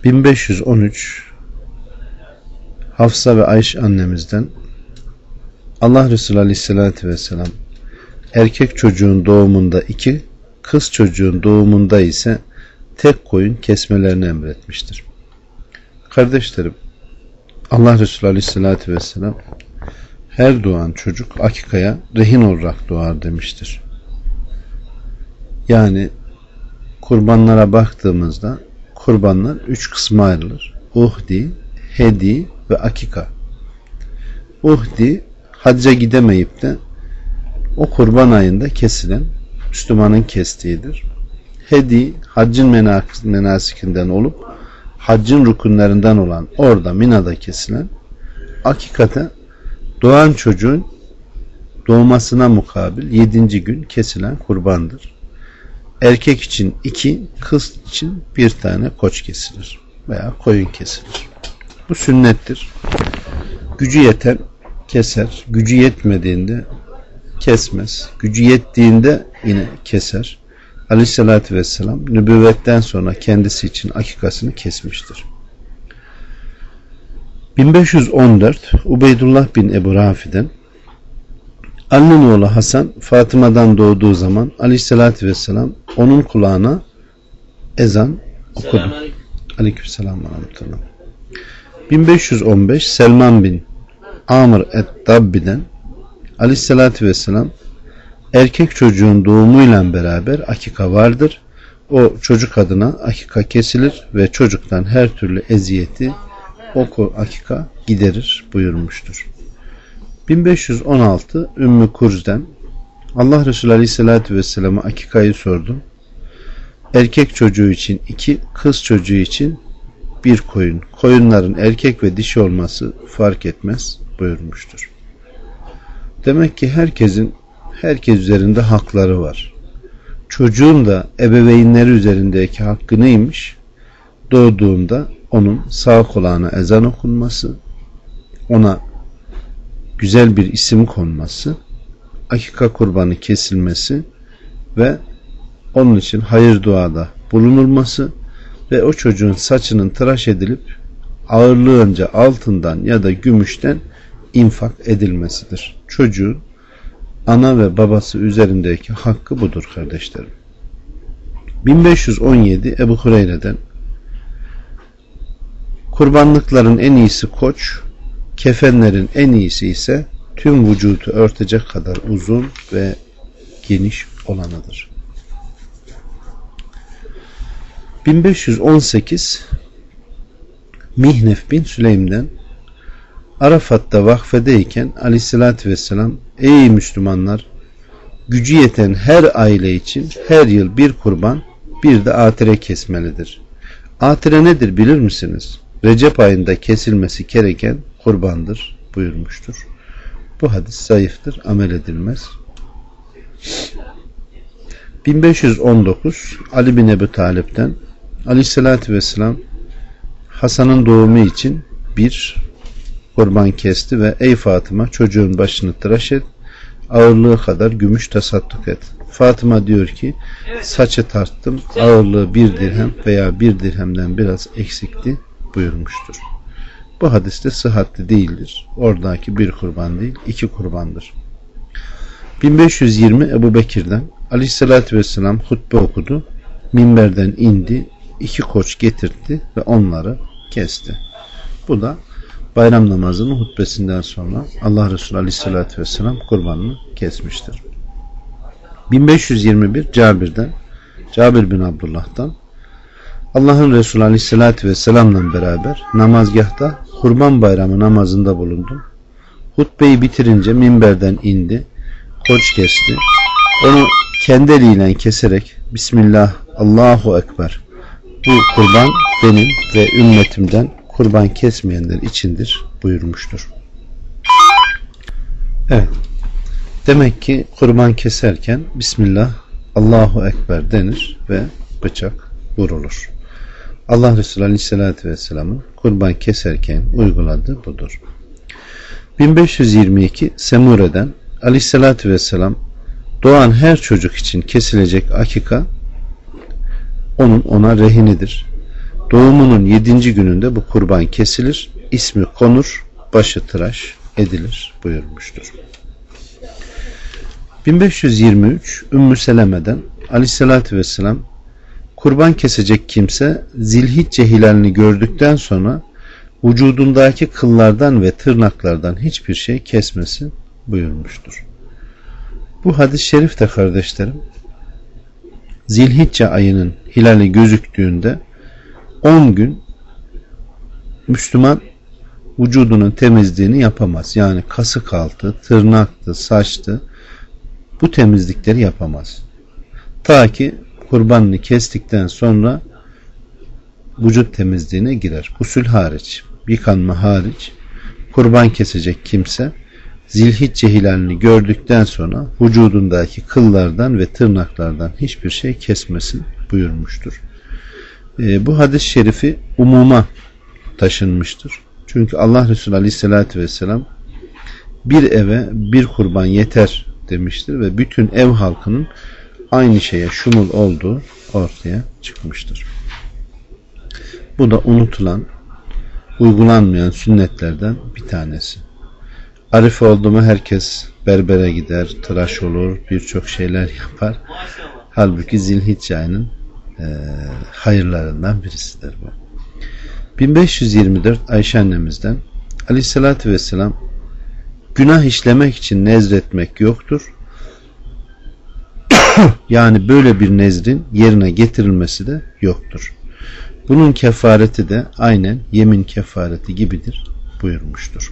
1513 Hafsa ve Ayşe annemizden Allah Resulü Aleyhisselatü Vesselam erkek çocuğun doğumunda 2, kız çocuğun doğumunda ise tek koyun kesmelerini emretmiştir. Kardeşlerim, Allah Resulü Aleyhisselatü Vesselam her doğan çocuk akikaya rehin olarak doğar demiştir. Yani kurbanlara baktığımızda kurbanlar 3 kısma ayrılır. Uhdi, hedi ve akika. Uhdi, hacca gidemeyip de o kurban ayında kesilen Müslümanın kestiğidir. Hedi, haccın menasikinden olup haccın rukunlarından olan orada Mina'da kesilen, akikate doğan çocuğun doğmasına mukabil 7. gün kesilen kurbandır. Erkek için 2, kız için 1 tane koç kesilir veya koyun kesilir. Bu sünnettir. Gücü yeten keser, gücü yetmediğinde kesmez, gücü yettiğinde yine keser. Aleyhissalatü vesselam nübüvvetten sonra kendisi için akikasını kesmiştir. 1514 Ubeydullah bin Ebu Rafi'den Ali'nin oğlu Hasan Fatıma'dan doğduğu zaman Aleyhissalatü vesselam onun kulağına ezan okudu. Aleykümselam ve rahmetullah. 1515 Selman bin Amr et-Dabbi'den Aleyhissalatü vesselam erkek çocuğun doğumuyla beraber akika vardır. O çocuk adına akika kesilir ve çocuktan her türlü eziyeti o akika giderir buyurmuştur. 1516 Ümmü Kurz'den Allah Resulü Aleyhisselatü Vesselam'a akikayı sordum. Erkek çocuğu için 2, kız çocuğu için 1 koyun. Koyunların erkek ve dişi olması fark etmez buyurmuştur. Demek ki herkes üzerinde hakları var. Çocuğun da ebeveynleri üzerindeki hakkı neymiş? Doğduğunda onun sağ kulağına ezan okunması, ona güzel bir isim konması, akika kurbanı kesilmesi ve onun için hayır duada bulunulması ve o çocuğun saçının tıraş edilip ağırlığınca altından ya da gümüşten infak edilmesidir. Çocuğun ana ve babası üzerindeki hakkı budur kardeşlerim. 1517 Ebu Hureyre'den kurbanlıkların en iyisi koç, kefenlerin en iyisi ise tüm vücudu örtecek kadar uzun ve geniş olanıdır. 1518 Mihnef bin Süleym'den Arafat'ta vakfedeyken Aleyhisselatü Vesselam ey Müslümanlar, gücü yeten her aile için her yıl 1 kurban, 1 de atire kesmelidir. Atire nedir bilir misiniz? Recep ayında kesilmesi gereken kurbandır buyurmuştur. Bu hadis zayıftır, amel edilmez. 1519 Ali bin Ebu Talip'ten Aleyhisselatü Vesselam Hasan'ın doğumu için 1 kurban kesti ve ey Fatıma çocuğun başını tıraş et, ağırlığı kadar gümüş tasadduk et. Fatıma diyor ki saçı tarttım, ağırlığı 1 dirhem veya 1 dirhemden biraz eksikti buyurmuştur. Bu hadiste sıhhatli değildir. Oradaki 1 kurban değil 2 kurbandır. 1520 Ebu Bekir'den Aleyhisselatü Vesselam hutbe okudu. Minberden indi, 2 koç getirtti ve onları kesti. Bu da bayram namazının hutbesinden sonra Allah Resulü Aleyhisselatü Vesselam kurbanını kesmiştir. 1521 Cabir bin Abdullah'tan Allah'ın Resulü Aleyhisselatü Vesselam'la beraber namazgahta kurban bayramı namazında bulundum. Hutbeyi bitirince minberden indi, koç kesti. Onu kendi eliyle keserek Bismillah, Allahu Ekber. Bu kurban benim ve ümmetimden kurban kesmeyenler içindir buyurmuştur. Evet. Demek ki kurban keserken Bismillah, Allahu Ekber denir ve bıçak vurulur. Allah Resulü Aleyhisselatü Vesselam'ın kurban keserken uyguladığı budur. 1522 Semure'den Aleyhisselatü Vesselam doğan her çocuk için kesilecek akika ona rehinidir. Doğumunun 7. gününde bu kurban kesilir, ismi konur, başı tıraş edilir buyurmuştur. 1523 Ümmü Seleme'den Aleyhisselatü Vesselam, kurban kesecek kimse Zilhicce hilalini gördükten sonra vücudundaki kıllardan ve tırnaklardan hiçbir şey kesmesin buyurmuştur. Bu hadis-i şerif de kardeşlerim, Zilhicce ayının hilali gözüktüğünde 10 gün Müslüman vücudunun temizliğini yapamaz. Yani kasık altı, tırnaktı, saçtı, bu temizlikleri yapamaz. Ta ki kurbanını kestikten sonra vücut temizliğine girer. Gusül hariç, yıkanma hariç, kurban kesecek kimse Zilhicce hilalini gördükten sonra vücudundaki kıllardan ve tırnaklardan hiçbir şey kesmesin buyurmuştur. Bu hadis-i şerifi umuma taşınmıştır. Çünkü Allah Resulü Aleyhisselatü Vesselam bir eve bir kurban yeter demiştir ve bütün ev halkının aynı şeye şumul olduğu ortaya çıkmıştır. Bu da unutulan, uygulanmayan sünnetlerden bir tanesi. Arife oldu mu herkes berbere gider, tıraş olur, birçok şeyler yapar. Halbuki Zilhicce ayının hayırlarından birisidir bu. 1524 Ayşe annemizden Aleyhisselatü Vesselam, günah işlemek için nezretmek yoktur. Yani böyle bir nezrin yerine getirilmesi de yoktur. Bunun kefareti de aynen yemin kefareti gibidir buyurmuştur.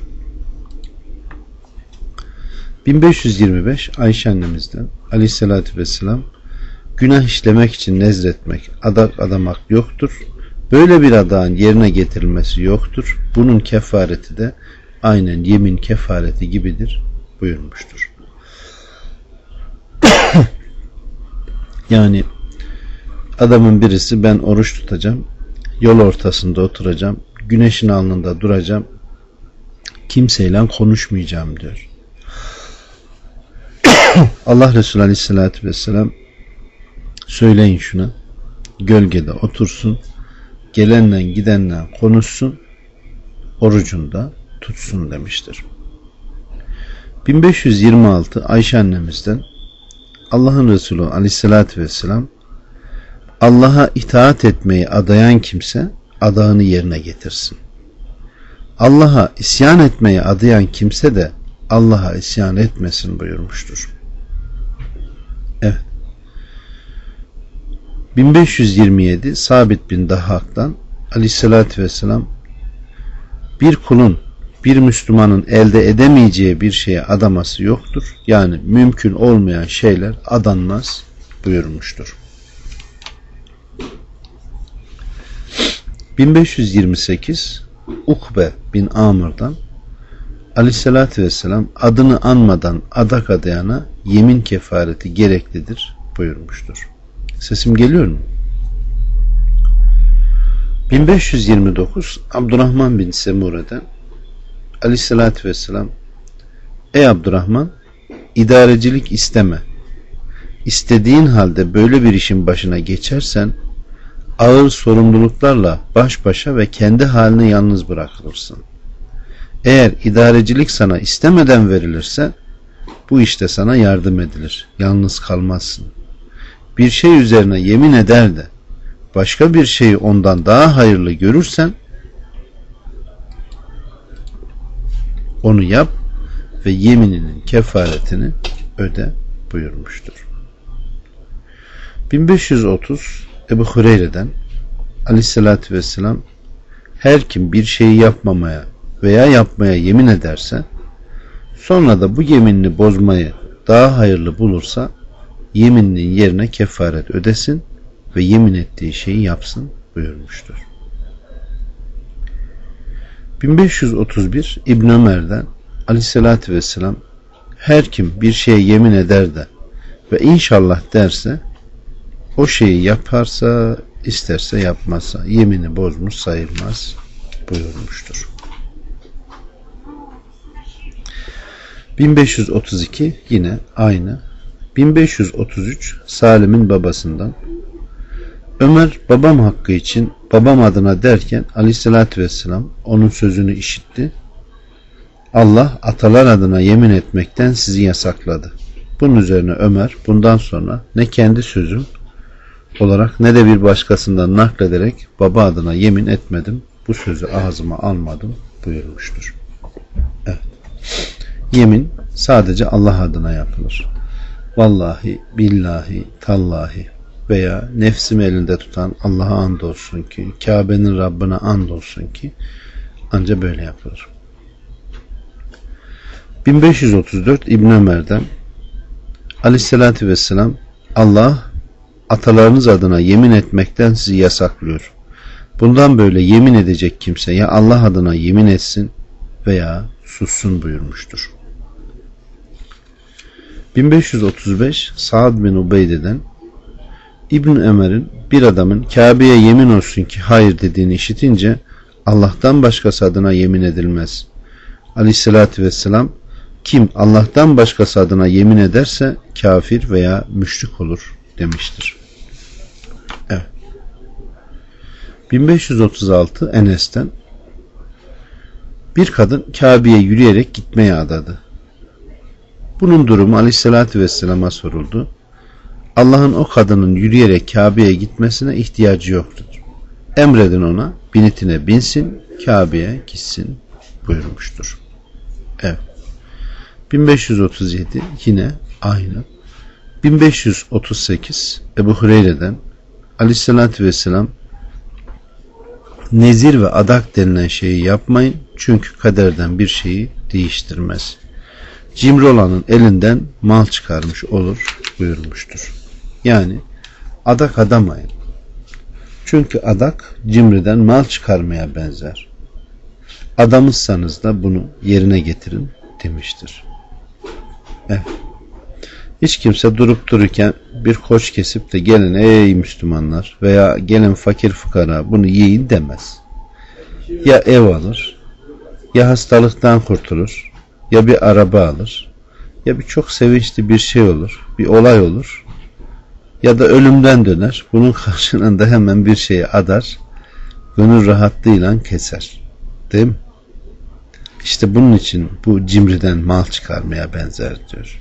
1525 Ayşe annemizden Aleyhisselatü Vesselam, günah işlemek için nezretmek, adak adamak yoktur. Böyle bir adağın yerine getirilmesi yoktur. Bunun kefareti de aynen yemin kefareti gibidir buyurmuştur. Yani adamın birisi, ben oruç tutacağım, yol ortasında oturacağım, güneşin alnında duracağım, kimseyle konuşmayacağım diyor. Allah Resulü Aleyhisselatü Vesselam, söyleyin şuna, gölgede otursun, gelenle gidenle konuşsun, orucunda tutsun demiştir. 1526 Ayşe annemizden Allah'ın Resulü Aleyhisselatü Vesselam, Allah'a itaat etmeyi adayan kimse adağını yerine getirsin. Allah'a isyan etmeyi adayan kimse de Allah'a isyan etmesin buyurmuştur. Evet. 1527 Sabit bin Dahhak'tan Aleyhisselatü Vesselam, bir kulun bir Müslümanın elde edemeyeceği bir şeye adaması yoktur. Yani mümkün olmayan şeyler adanmaz buyurmuştur. 1528 Ukbe bin Amr'dan Aleyhisselatü Vesselam, adını anmadan adak adayana yemin kefareti gereklidir buyurmuştur. Sesim geliyor mu? 1529 Abdurrahman bin Semure'den Aleyhisselatü Vesselam, ey Abdurrahman, idarecilik isteme. İstediğin halde böyle bir işin başına geçersen ağır sorumluluklarla baş başa ve kendi haline yalnız bırakılırsın. Eğer idarecilik sana istemeden verilirse bu işte sana yardım edilir. Yalnız kalmazsın. Bir şey üzerine yemin eder de başka bir şeyi ondan daha hayırlı görürsen onu yap ve yemininin kefaretini öde buyurmuştur. 1530 Ebu Hureyre'den Aleyhisselatü Vesselam, her kim bir şeyi yapmamaya veya yapmaya yemin ederse sonra da bu yeminini bozmayı daha hayırlı bulursa yemininin yerine kefaret ödesin ve yemin ettiği şeyi yapsın buyurmuştur. 1531 İbn Ömer'den Aleyhisselatü Vesselam, her kim bir şeye yemin eder de ve inşallah derse o şeyi yaparsa, isterse yapmazsa yemini bozmuş sayılmaz buyurmuştur. 1532 yine aynı. 1533 Salim'in babasından, Ömer babam hakkı için babam adına derken aleyhissalatü vesselam onun sözünü işitti. Allah atalar adına yemin etmekten sizi yasakladı. Bunun üzerine Ömer bundan sonra ne kendi sözüm olarak ne de bir başkasından naklederek baba adına yemin etmedim. Bu sözü ağzıma almadım buyurmuştur. Evet. Yemin sadece Allah adına yapılır. Vallahi, billahi, tallahi veya nefsimi elinde tutan Allah'a andolsun ki, Kabe'nin Rabbine andolsun ki anca böyle yapılır. 1534 İbn Ömer'den Aleyhisselatü Vesselam Allah atalarınız adına yemin etmekten sizi yasaklıyor. Bundan böyle yemin edecek kimse ya Allah adına yemin etsin veya sussun buyurmuştur. 1535 Sa'd bin Ubeyde'den İbn Ömer'in bir adamın Kabe'ye yemin olsun ki hayır dediğini işitince Allah'tan başkası adına yemin edilmez. Aleyhissalatü vesselam kim Allah'tan başkası adına yemin ederse kafir veya müşrik olur demiştir. Evet. 1536 Enes'ten bir kadın Kabe'ye yürüyerek gitmeye adadı. Bunun durumu Aleyhisselatü Vesselam'a soruldu. Allah'ın o kadının yürüyerek Kabe'ye gitmesine ihtiyacı yoktur. Emredin ona binitine binsin, Kabe'ye gitsin buyurmuştur. Evet. 1537 yine aynı. 1538 Ebu Hureyre'den Aleyhisselatü Vesselam nezir ve adak denilen şeyi yapmayın çünkü kaderden bir şeyi değiştirmez. Cimri olanın elinden mal çıkarmış olur buyurmuştur. Yani adak adamayın. Çünkü adak cimriden mal çıkarmaya benzer. Adamışsanız da bunu yerine getirin demiştir. Evet. Hiç kimse durup dururken bir koç kesip de gelin ey Müslümanlar veya gelin fakir fukara bunu yiyin demez. Ya ev alır, ya hastalıktan kurtulur, ya bir araba alır, ya bir çok sevinçli bir şey olur, bir olay olur, ya da ölümden döner. Bunun karşılığında hemen bir şeyi adar, gönül rahatlığıyla keser. Değil mi? İşte bunun için bu cimriden mal çıkarmaya benzer diyor.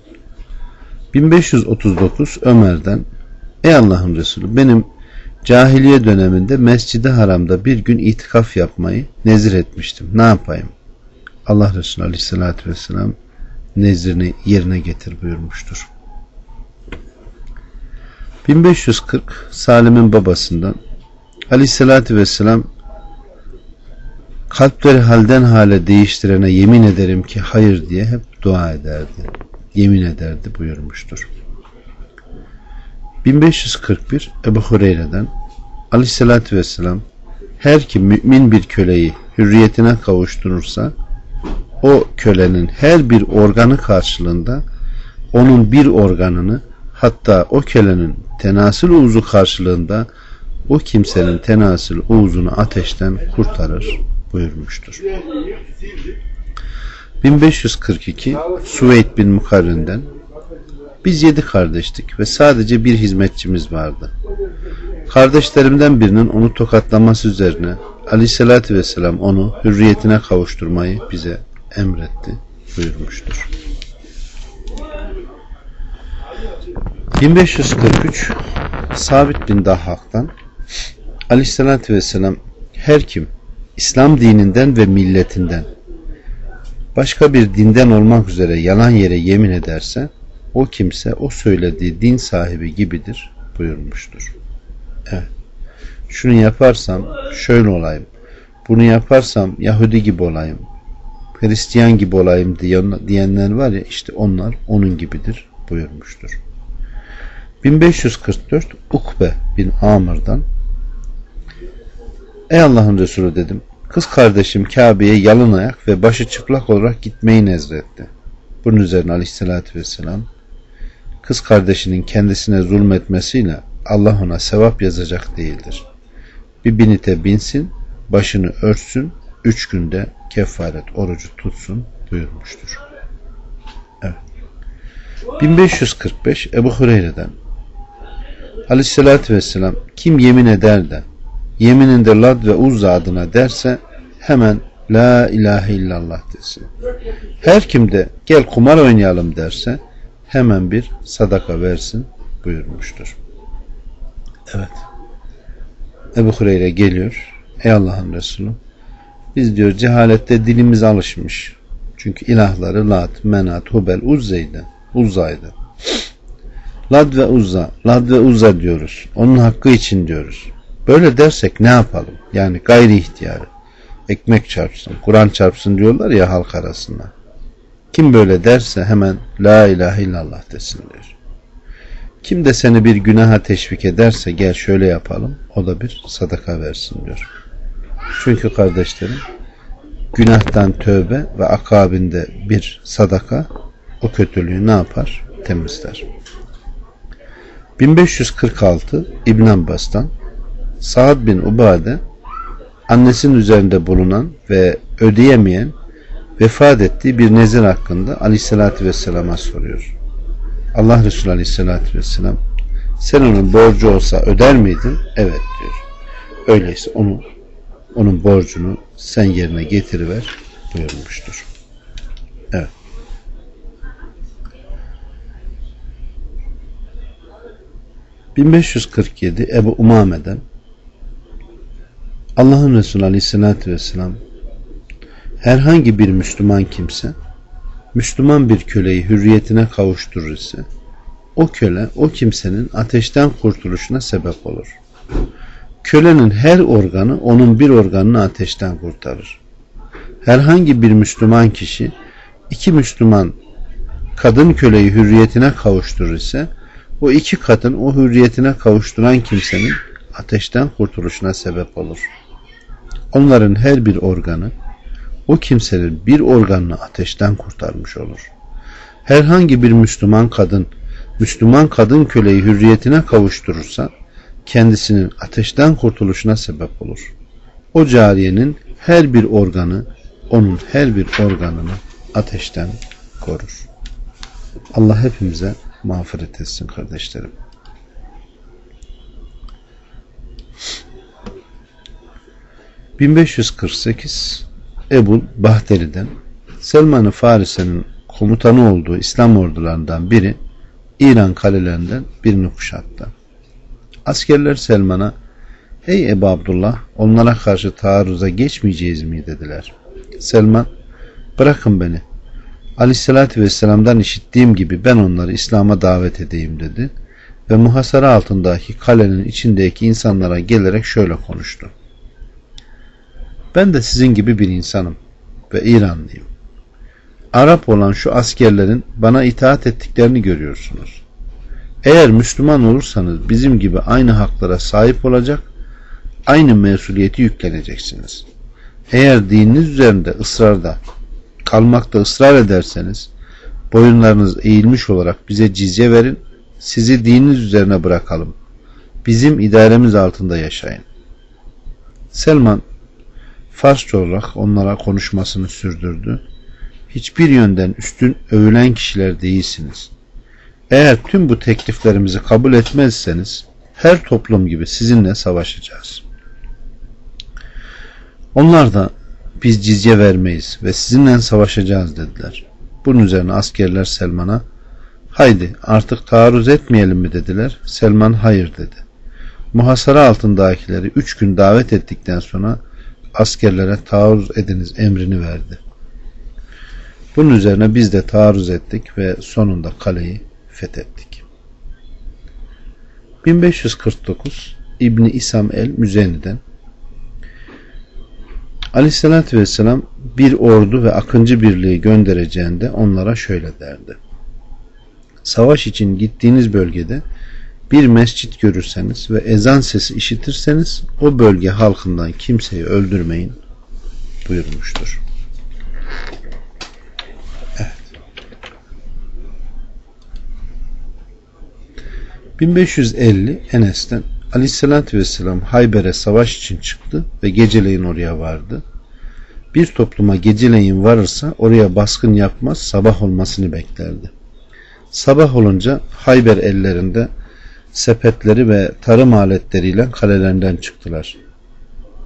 1539 Ömer'den ey Allah'ın Resulü benim cahiliye döneminde Mescid-i Haram'da bir gün itikaf yapmayı nezir etmiştim. Ne yapayım? Allah Resulü Aleyhisselatü Vesselam nezrini yerine getir buyurmuştur. 1540 Salim'in babasından Aleyhisselatü Vesselam kalpleri halden hale değiştirene yemin ederim ki hayır diye hep dua ederdi. Yemin ederdi buyurmuştur. 1541 Ebu Hureyre'den Aleyhisselatü Vesselam her kim mümin bir köleyi hürriyetine kavuşturursa o kölenin her bir organı karşılığında onun bir organını hatta o kölenin tenasül uzu karşılığında o kimsenin tenasül uzunu ateşten kurtarır buyurmuştur. 1542 Süveyd bin Mukarrin'den biz 7 kardeştik ve sadece bir hizmetçimiz vardı. Kardeşlerimden birinin onu tokatlaması üzerine Aleyhisselatü Vesselam onu hürriyetine kavuşturmayı bize emretti buyurmuştur. 1543 Sabit bin Dahhak'tan Aleyhisselatü Vesselam her kim İslam dininden ve milletinden başka bir dinden olmak üzere yalan yere yemin ederse o kimse o söylediği din sahibi gibidir buyurmuştur. Evet. Şunu yaparsam şöyle olayım. Bunu yaparsam Yahudi gibi olayım. Hristiyan gibi olayım diyenler var ya işte onlar onun gibidir buyurmuştur. 1544 Ukbe bin Amr'dan ey Allah'ın Resulü dedim. Kız kardeşim Kabe'ye yalın ayak ve başı çıplak olarak gitmeyi nezretti. Bunun üzerine Aleyhisselatü Vesselam kız kardeşinin kendisine zulmetmesiyle Allah ona sevap yazacak değildir. Bir binite binsin, başını örtsün, 3 günde kefaret orucu tutsun buyurmuştur. Evet. 1545 Ebu Hureyre'den Aleyhisselatü Vesselam kim yemin eder de yemininde Lad ve Uzza adına derse hemen La ilahe illallah desin. Her kim de gel kumar oynayalım derse hemen bir sadaka versin buyurmuştur. Evet. Ebu Hureyre geliyor. Ey Allah'ın Resulü, biz diyor cehalette dilimiz alışmış. Çünkü ilahları Lat, Menat, Hubel, Uzza'ydı. Lad ve Uzza, Lad ve Uzza diyoruz. Onun hakkı için diyoruz. Böyle dersek ne yapalım? Yani gayri ihtiyarı. Ekmek çarpsın, Kur'an çarpsın diyorlar ya halk arasında. Kim böyle derse hemen La ilahe illallah desin diyor. Kim de seni bir günaha teşvik ederse gel şöyle yapalım, o da bir sadaka versin diyor. Çünkü kardeşlerim, günahtan tövbe ve akabinde bir sadaka o kötülüğü ne yapar? Temizler. 1546 İbn Abbas'tan Sa'd bin Ubade annesinin üzerinde bulunan ve ödeyemeyen vefat ettiği bir nezir hakkında Aleyhisselatü Vesselam'a soruyor. Allah Resulü Aleyhisselatü Vesselam sen onun borcu olsa öder miydin? Evet diyor. Öyleyse onun borcunu sen yerine getiriver buyurmuştur. Evet. ...1547 Ebu Umame'den Allah'ın Resulü Aleyhisselatü Vesselam herhangi bir Müslüman kimse Müslüman bir köleyi hürriyetine kavuşturur ise o köle o kimsenin ateşten kurtuluşuna sebep olur. Kölenin her organı onun bir organını ateşten kurtarır. Herhangi bir Müslüman kişi iki Müslüman kadın köleyi hürriyetine kavuşturur ise o iki kadın o hürriyetine kavuşturan kimsenin ateşten kurtuluşuna sebep olur. Onların her bir organı o kimsenin bir organını ateşten kurtarmış olur. Herhangi bir Müslüman kadın köleyi hürriyetine kavuşturursa kendisinin ateşten kurtuluşuna sebep olur. O cariyenin her bir organı onun her bir organını ateşten korur. Allah hepimize mağfiret etsin kardeşlerim. ...1548 Ebu Bahteli'den Selman-ı Farise'nin komutanı olduğu İslam ordularından biri İran kalelerinden birini kuşattı. Askerler Selman'a "Ey Ebu Abdullah, onlara karşı taarruza geçmeyeceğiz mi?" dediler. Selman "Bırakın beni. Aleyhissalatü Vesselam'dan işittiğim gibi ben onları İslam'a davet edeyim" dedi ve muhasara altındaki kalenin içindeki insanlara gelerek şöyle konuştu. "Ben de sizin gibi bir insanım ve İranlıyım. Arap olan şu askerlerin bana itaat ettiklerini görüyorsunuz. Eğer Müslüman olursanız bizim gibi aynı haklara sahip olacak, aynı mesuliyeti yükleneceksiniz. Eğer dininiz üzerinde kalmakta ısrar ederseniz, boyunlarınız eğilmiş olarak bize cizye verin, sizi dininiz üzerine bırakalım. Bizim idaremiz altında yaşayın." Selman Farsça olarak onlara konuşmasını sürdürdü. "Hiçbir yönden üstün övülen kişiler değilsiniz. Eğer tüm bu tekliflerimizi kabul etmezseniz her toplum gibi sizinle savaşacağız." Onlar da "Biz cizye vermeyiz ve sizinle savaşacağız" dediler. Bunun üzerine askerler Selman'a "Haydi artık taarruz etmeyelim mi?" dediler. Selman "Hayır" dedi. Muhasara altındakileri 3 gün davet ettikten sonra askerlere taarruz ediniz emrini verdi. Bunun üzerine biz de taarruz ettik ve sonunda kaleyi fethettik. 1549 İbni İsam el-Müzeni'den Aleyhissalatü Vesselam bir ordu ve akıncı birliği göndereceğinde onlara şöyle derdi. Savaş için gittiğiniz bölgede bir mescit görürseniz ve ezan sesi işitirseniz o bölge halkından kimseyi öldürmeyin buyurmuştur. Evet. 1550 Enes'ten Aleyhissalatü Vesselam Hayber'e savaş için çıktı ve geceleyin oraya vardı. Bir topluma geceleyin varırsa oraya baskın yapmaz, sabah olmasını beklerdi. Sabah olunca Hayber ellerinde sepetleri ve tarım aletleriyle kalelerinden çıktılar.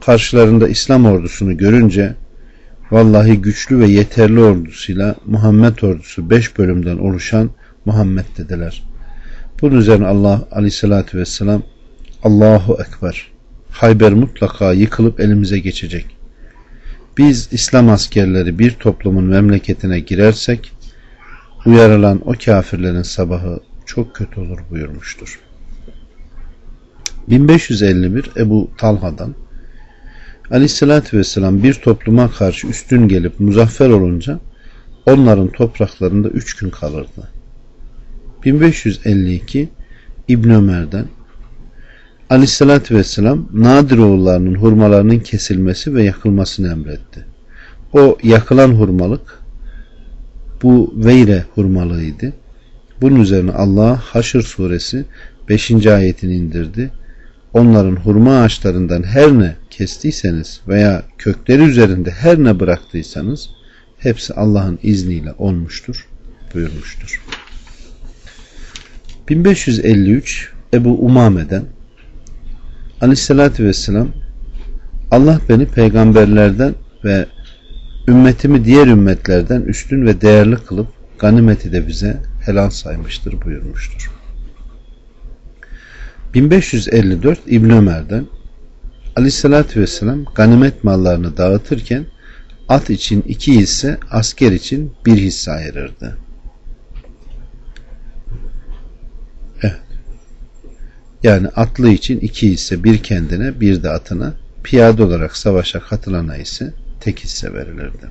karşılarında İslam ordusunu görünce vallahi güçlü ve yeterli ordusuyla Muhammed ordusu 5 bölümden oluşan Muhammed dediler. Bunun üzerine Allah aleyhissalatü vesselam Allahu Ekber, Hayber mutlaka yıkılıp elimize geçecek. Biz İslam askerleri bir toplumun memleketine girersek uyarılan o kafirlerin sabahı çok kötü olur buyurmuştur. 1551 Ebu Talha'dan aleyhissalatü vesselam bir topluma karşı üstün gelip muzaffer olunca onların topraklarında 3 gün kalırdı. 1552 İbn Ömer'den aleyhissalatü vesselam Nadiroğullarının hurmalarının kesilmesi ve yakılmasını emretti. O yakılan hurmalık bu Veyre hurmalığıydı. Bunun üzerine Allah Haşr suresi 5. ayetini indirdi. Onların hurma ağaçlarından her ne kestiyseniz veya kökleri üzerinde her ne bıraktıysanız hepsi Allah'ın izniyle olmuştur buyurmuştur. 1553 Ebu Umame'den aleyhissalatü vesselam Allah beni peygamberlerden ve ümmetimi diğer ümmetlerden üstün ve değerli kılıp ganimeti de bize helal saymıştır buyurmuştur. 1554 İbn Ömer'den aleyhissalatü vesselam ganimet mallarını dağıtırken at için 2 hisse, asker için 1 hisse ayırırdı. Evet. Yani atlı için 2 hisse, bir kendine bir de atına, piyade olarak savaşa katılana ise tek hisse verilirdi.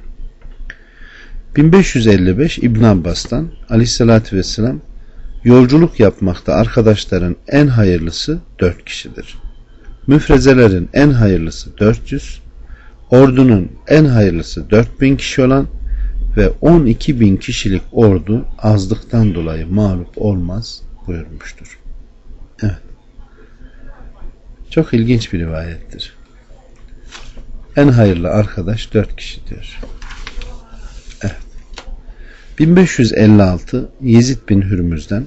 1555 İbn Abbas'tan aleyhissalatü vesselam yolculuk yapmakta arkadaşların en hayırlısı 4 kişidir. Müfrezelerin en hayırlısı 400, ordunun en hayırlısı 4000 kişi olan ve 12.000 kişilik ordu azlıktan dolayı mağlup olmaz buyurmuştur. Evet. Çok ilginç bir rivayettir. En hayırlı arkadaş 4 kişi diyor. Evet. 1556 Yezid bin Hürmüz'den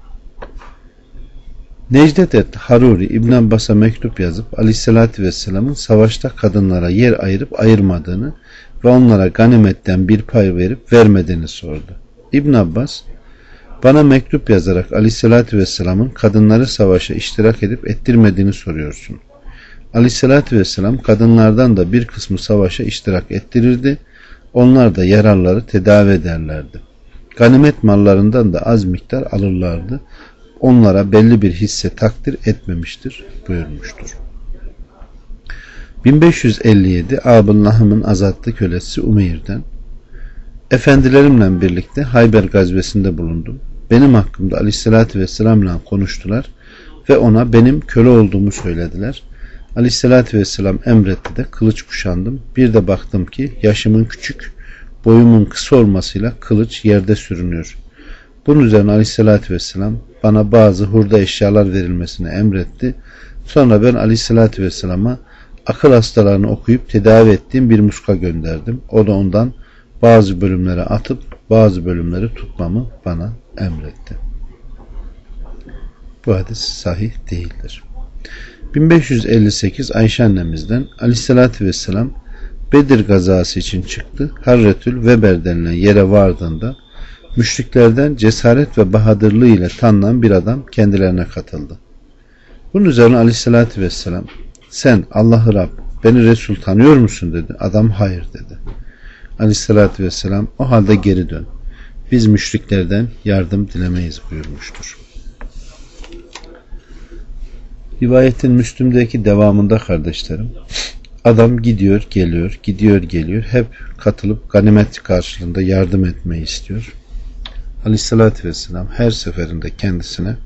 Necdet et-Haruri İbn Abbas'a mektup yazıp aleyhissalatü vesselamın savaşta kadınlara yer ayırıp ayırmadığını ve onlara ganimetten bir pay verip vermediğini sordu. İbn Abbas bana mektup yazarak aleyhissalatü vesselamın kadınları savaşa iştirak edip ettirmediğini soruyorsun. Aleyhissalatü vesselam kadınlardan da bir kısmı savaşa iştirak ettirirdi. Onlar da yararları tedavi ederlerdi. Ganimet mallarından da az miktar alırlardı. Onlara belli bir hisse takdir etmemiştir buyurmuştur. 1557 Ab-ı Lahım'ın azatlı kölesi Umeyr'den efendilerimle birlikte Hayber gazvesinde bulundum. Benim hakkımda aleyhissalatü vesselamla konuştular ve ona benim köle olduğumu söylediler. Aleyhissalatü vesselam emretti de kılıç kuşandım. Bir de baktım ki yaşımın küçük, boyumun kısa olmasıyla kılıç yerde sürünüyor. Bunun üzerine aleyhissalatü vesselam bana bazı hurda eşyalar verilmesini emretti. Sonra ben aleyhissalatü vesselama akıl hastalarını okuyup tedavi ettiğim bir muska gönderdim. O da ondan bazı bölümleri atıp bazı bölümleri tutmamı bana emretti. Bu hadis sahih değildir. 1558 Ayşe annemizden aleyhissalatü vesselam Bedir gazası için çıktı. Harretül Veber denilen yere vardığında müşriklerden cesaret ve bahadırlığı ile tanınan bir adam kendilerine katıldı. Bunun üzerine aleyhissalatü vesselam sen Allah'ı Rab, beni Resul tanıyor musun dedi. Adam hayır dedi. Aleyhissalatü vesselam o halde geri dön. Biz müşriklerden yardım dilemeyiz buyurmuştur. Rivayetin Müslüm'deki devamında kardeşlerim adam gidiyor geliyor, gidiyor geliyor, hep katılıp ganimet karşılığında yardım etmeyi istiyor. Aleyhissalatü vesselam her seferinde kendisine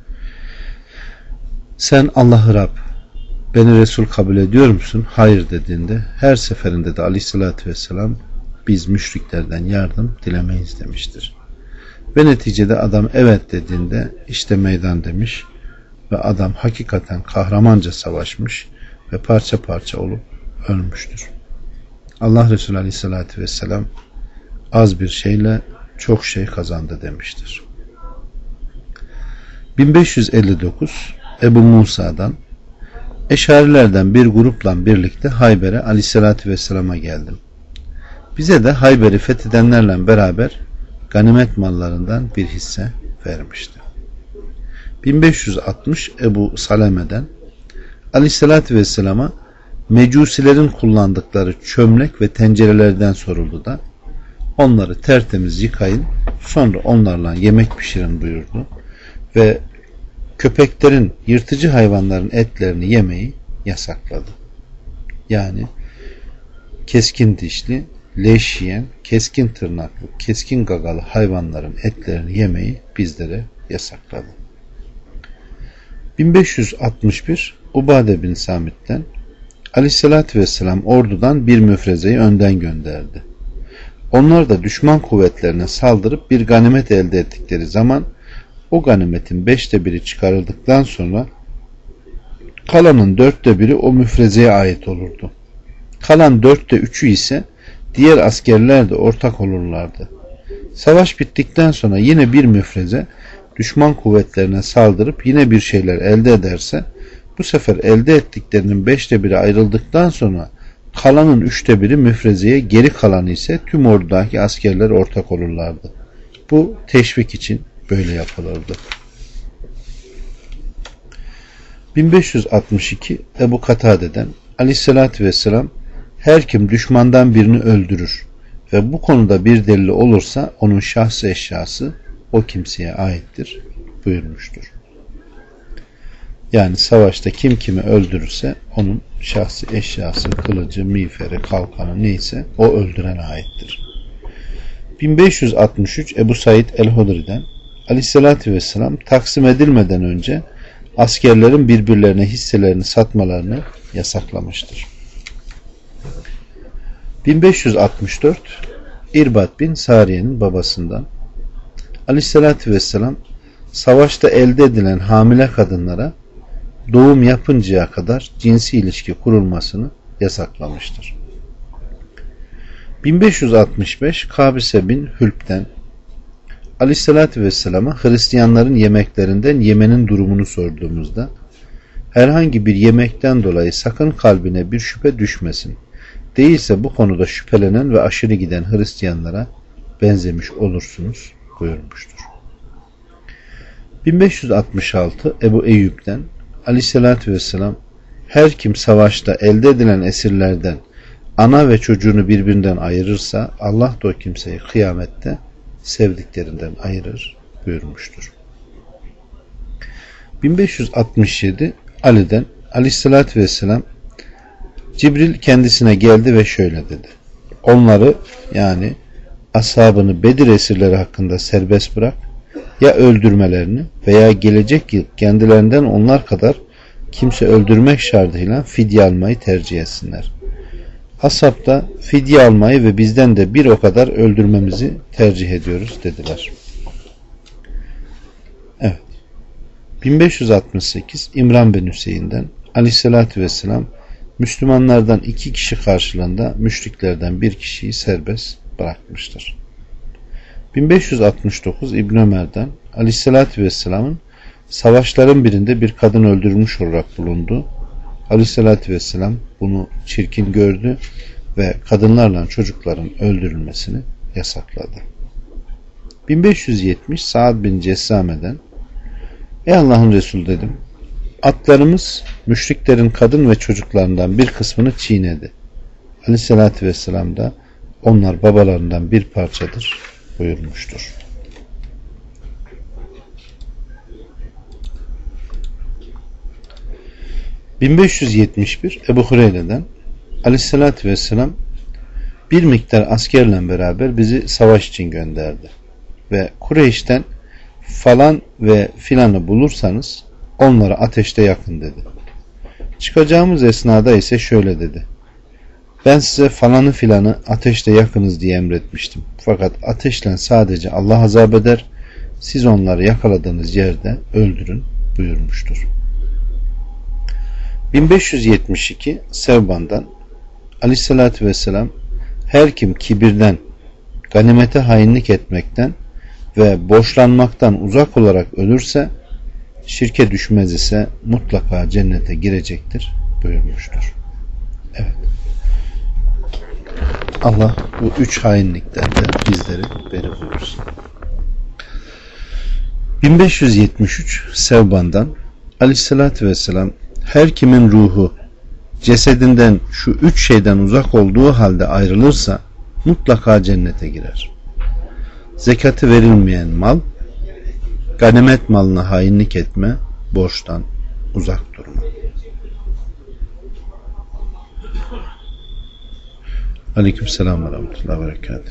sen Allah'ı Rab, beni Resul kabul ediyor musun? Hayır dediğinde her seferinde de aleyhissalatü vesselam biz müşriklerden yardım dilemeyiz demiştir. Ve neticede adam evet dediğinde işte meydan demiş ve adam hakikaten kahramanca savaşmış ve parça parça olup ölmüştür. Allah Resulü Aleyhisselatü Vesselam az bir şeyle çok şey kazandı demiştir. 1559 Ebu Musa'dan Eşarilerden bir grupla birlikte Hayber'e Aleyhisselatü Vesselam'a geldim. Bize de Hayber'i fethedenlerle beraber ganimet mallarından bir hisse vermişti. 1560 Ebu Saleme'den Aleyhisselatü Vesselam'a mecusilerin kullandıkları çömlek ve tencerelerden soruldu da onları tertemiz yıkayın, sonra onlarla yemek pişirin buyurdu ve köpeklerin, yırtıcı hayvanların etlerini yemeyi yasakladı. Yani keskin dişli, leş yiyen, keskin tırnaklı, keskin gagalı hayvanların etlerini yemeyi bizlere yasakladı. 1561 Ubade bin Samit'ten Aleyhisselatü Vesselam ordudan bir müfrezeyi önden gönderdi. Onlar da düşman kuvvetlerine saldırıp bir ganimet elde ettikleri zaman o ganimetin 1/5 çıkarıldıktan sonra kalanın 1/4 o müfrezeye ait olurdu. Kalan 3/4 ise diğer askerler de ortak olurlardı. Savaş bittikten sonra yine bir müfreze düşman kuvvetlerine saldırıp yine bir şeyler elde ederse bu sefer elde ettiklerinin 1/5 ayrıldıktan sonra kalanın 3/1 müfrezeye, geri kalanı ise tüm ordudaki askerler ortak olurlardı. Bu teşvik için böyle yapılırdı. 1562 Ebu Katade'den Aleyhisselatü Vesselam her kim düşmandan birini öldürür ve bu konuda bir delili olursa onun şahsi eşyası o kimseye aittir buyurmuştur. Yani savaşta kim kimi öldürürse onun şahsi eşyası, kılıcı, miğferi, kalkanı neyse o öldürene aittir. 1563 Ebu Said el-Hudri'den Aleyhisselatü Vesselam taksim edilmeden önce askerlerin birbirlerine hisselerini satmalarını yasaklamıştır. 1564 İrbad bin Sariye'nin babasından Aleyhisselatü Vesselam savaşta elde edilen hamile kadınlara doğum yapıncaya kadar cinsi ilişki kurulmasını yasaklamıştır. 1565 Kabise bin Hülp'ten Aleyhisselatü Vesselam'a Hristiyanların yemeklerinden yemenin durumunu sorduğumuzda herhangi bir yemekten dolayı sakın kalbine bir şüphe düşmesin. Değilse bu konuda şüphelenen ve aşırı giden Hristiyanlara benzemiş olursunuz buyurmuştur. 1566 Ebu Eyyub'den Aleyhisselatü Vesselam her kim savaşta elde edilen esirlerden ana ve çocuğunu birbirinden ayırırsa Allah da o kimseyi kıyamette sevdiklerinden ayırır buyurmuştur. 1567 Ali'den Aleyhisselatü Vesselam Cibril kendisine geldi ve şöyle dedi. Onları yani ashabını Bedir esirleri hakkında serbest bırak, ya öldürmelerini veya gelecek yıl kendilerinden onlar kadar kimse öldürmek şartıyla fidye almayı tercih etsinler. Ashab da fidye almayı ve bizden de bir o kadar öldürmemizi tercih ediyoruz dediler. Evet. 1568 İmran bin Hüseyin'den Aleyhisselatü Vesselam Müslümanlardan 2 kişi karşılığında müşriklerden 1 kişiyi serbest bırakmıştır. 1569 İbn Ömer'den Aleyhisselatü Vesselam'ın savaşların birinde bir kadın öldürmüş olarak bulundu. Aleyhisselatü Vesselam bunu çirkin gördü ve kadınlarla çocukların öldürülmesini yasakladı. 1570 Sa'd bin Cessame'den Ey Allah'ın Resulü dedim, atlarımız müşriklerin kadın ve çocuklarından bir kısmını çiğnedi. Aleyhisselatü Vesselam da onlar babalarından bir parçadır buyurmuştur. ...1571 Ebu Hureyre'den Aleyhisselatü Vesselam bir miktar askerle beraber bizi savaş için gönderdi. Ve Kureyş'ten falan ve filanı bulursanız onları ateşte yakın dedi. Çıkacağımız esnada ise şöyle dedi. Ben size falanı filanı ateşte yakınız diye emretmiştim. Fakat ateşle sadece Allah azap eder. Siz onları yakaladığınız yerde öldürün buyurmuştur. 1572 Sevban'dan Aleyhisselatü Vesselam her kim kibirden, ganimete hainlik etmekten ve borçlanmaktan uzak olarak ölürse şirke düşmez ise mutlaka cennete girecektir buyurmuştur. Evet. Allah bu 3 hainlikten de bizleri beri buyursun. 1573 Sevban'dan Aleyhisselatü Vesselam, her kimin ruhu cesedinden şu 3 şeyden uzak olduğu halde ayrılırsa mutlaka cennete girer. Zekatı verilmeyen mal, ganimet malına hainlik etme, borçtan uzak durma. Aleykümselam ve rahmetullahi ve berekatuhu.